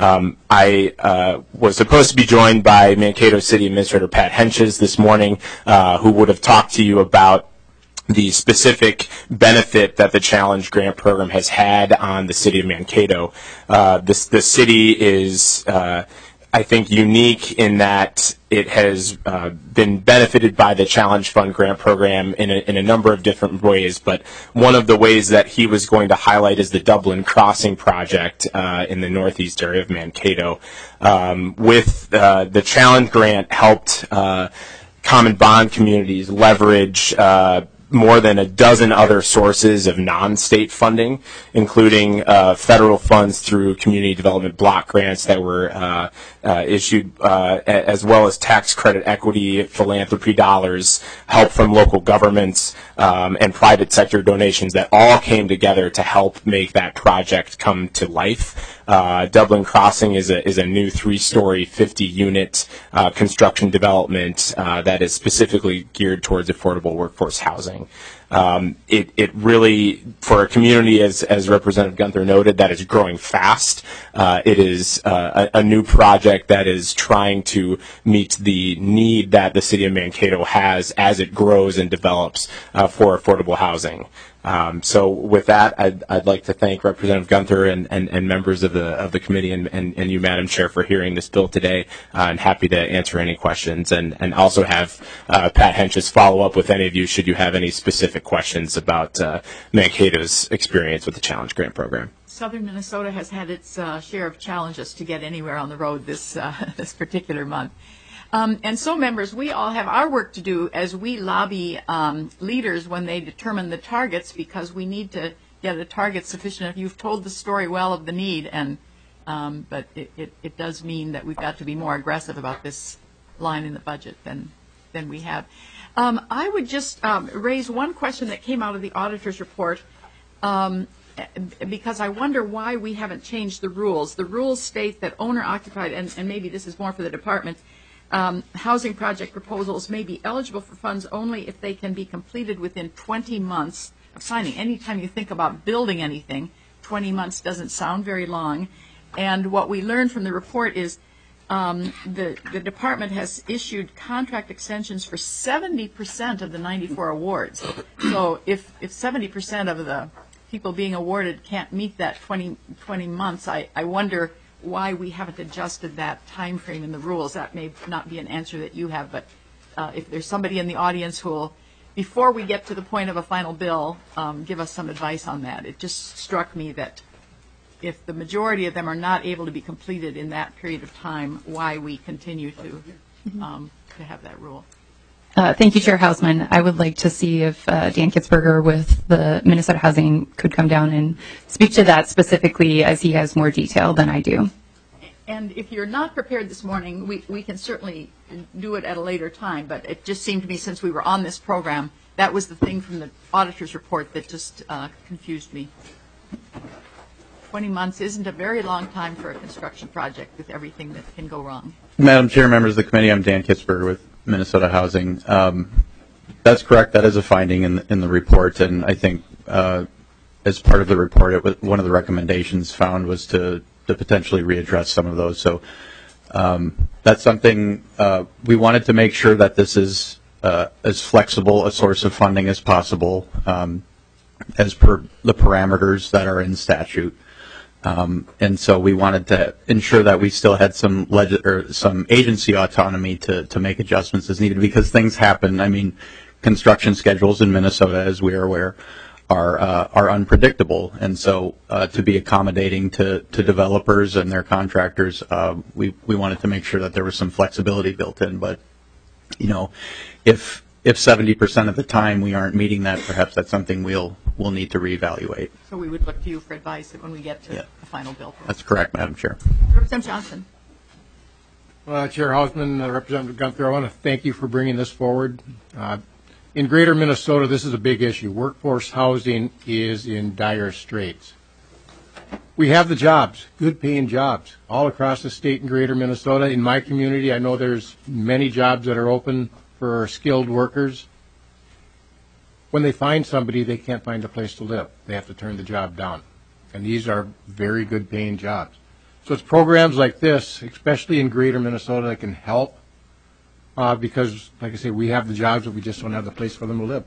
I was supposed to be joined by Mankato City Administrator Pat Henches this morning, who would have talked to you about the specific benefit that the Challenge Grant Program has had on the city of Mankato. The city is, I think, unique in that it has been benefited by the Challenge Fund Grant Program in a number of different ways, but one of the ways that he was going to highlight is the Dublin Crossing project in the northeast area of Mankato. With the Challenge Grant helped common bond communities leverage more than a dozen other sources of non-state funding, including federal funds through community development block grants that were issued, as well as tax credit equity, philanthropy dollars, help from local governments, and private sector donations that all came together to help make that project come to life. Dublin Crossing is a new 3-story, 50-unit construction development that is specifically geared towards affordable workforce housing. It really, for a community, as Representative Gunther noted, that is growing fast, it is a new project that is trying to meet the need that the city of Mankato has as it grows and develops for affordable housing. So with that, I'd like to thank Representative Gunther and members of the committee and you, Madam Chair, for hearing this bill today, and happy to answer any questions, and also have Pat Henches follow up with any of you should you have any specific questions about Mankato's experience with the Challenge Grant Program. Southern Minnesota has had its share of challenges to get anywhere on the road this particular month. And so, members, we all have our work to do as we lobby leaders when they determine the targets, because we need to get a target sufficient. You've told the story well of the need, and but it does mean that we've got to be more aggressive about this line in the budget than we have. I would just raise one question that came out of the auditor's report, because I wonder why we haven't changed the rules. The rules state that owner-occupied, and maybe this is more for the department, housing project proposals may be eligible for funds only if they can be completed within 20 months of signing. Anytime you think about building anything, 20 months doesn't sound very long. And what we learned from the report is the department has issued contract extensions for 70% of the 94 awards. So if 70% of the people being awarded can't meet that 20 months, I wonder why we haven't adjusted that time frame in the rules. That may not be an answer that you have, but if there's somebody in the audience who will, before we get to the point of a final bill, give us some advice on that. It just struck me that if the majority of them are not able to be completed in that period of time, why we continue to have that rule. Thank you, Chair Hausman. I would like to see if Dan Kitzberger with the Minnesota Housing could come down and speak to that specifically, as he has more detail than I do. And if you're not prepared this morning, we can certainly do it at a later time, but it just seemed to me, since we were on this program, that was the thing from the auditor's report that just confused me. 20 months isn't a very long time for a construction project with everything that can go wrong. Madam Chair, members of the committee, I'm Dan Kitzberger with Minnesota Housing. That's correct. That is a finding in the report, and I think as part of the report, one of the recommendations found was to potentially readdress some of those. So that's something we wanted to make sure that this is as flexible a source of funding as possible, as per the parameters that are in statute. And so we wanted to ensure that we still had some agency autonomy to make adjustments as needed, because things happen. I mean, construction schedules in Minnesota, as we are aware, are unpredictable, and so to be accommodating to developers and their contractors, we wanted to make sure that there was some flexibility built in. But if 70% of the time we aren't meeting that, perhaps that's something we'll need to reevaluate. So we would look to you for advice when we get to the final bill. That's correct, Madam Chair. Representative Johnson. Chair Hausman, Representative Gunther, I want to thank you for bringing this forward. In greater Minnesota, this is a big issue. Workforce housing is in dire straits. We have the jobs, good paying jobs, all across the state in greater Minnesota. In my community, I know there's many jobs that are open for skilled workers. when they find somebody, they can't find a place to live. They have to turn the job down. And these are very good paying jobs. So it's programs like this, especially in greater Minnesota, that can help because, like I say, we have the jobs, but we just don't have the place for them to live.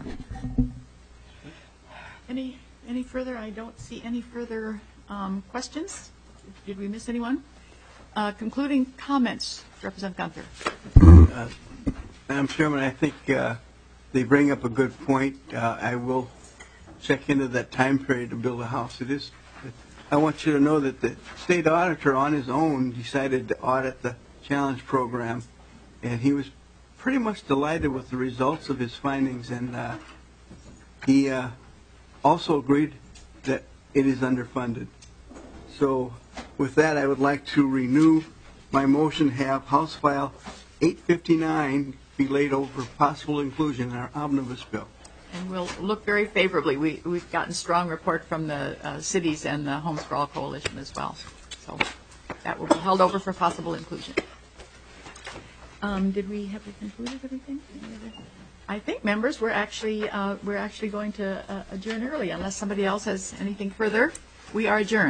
Any further? I don't see any further questions. Did we miss anyone? Concluding comments, Representative Gunther. Madam Chairman, I think they bring up a good point. I will check into that time period to build a house. I want you to know that the state auditor on his own decided to audit the challenge program, and he was pretty much delighted with the results of his findings, and he also agreed that it is underfunded. So with that, I would like to renew my motion to have House File 859 be laid over possible inclusion in our omnibus bill. And we'll look very favorably. We've gotten strong report from the cities and the Homes for All Coalition as well. So that will be held over for possible inclusion. Have we concluded everything? I think, members, we're actually going to adjourn early unless somebody else has anything further. We are adjourned.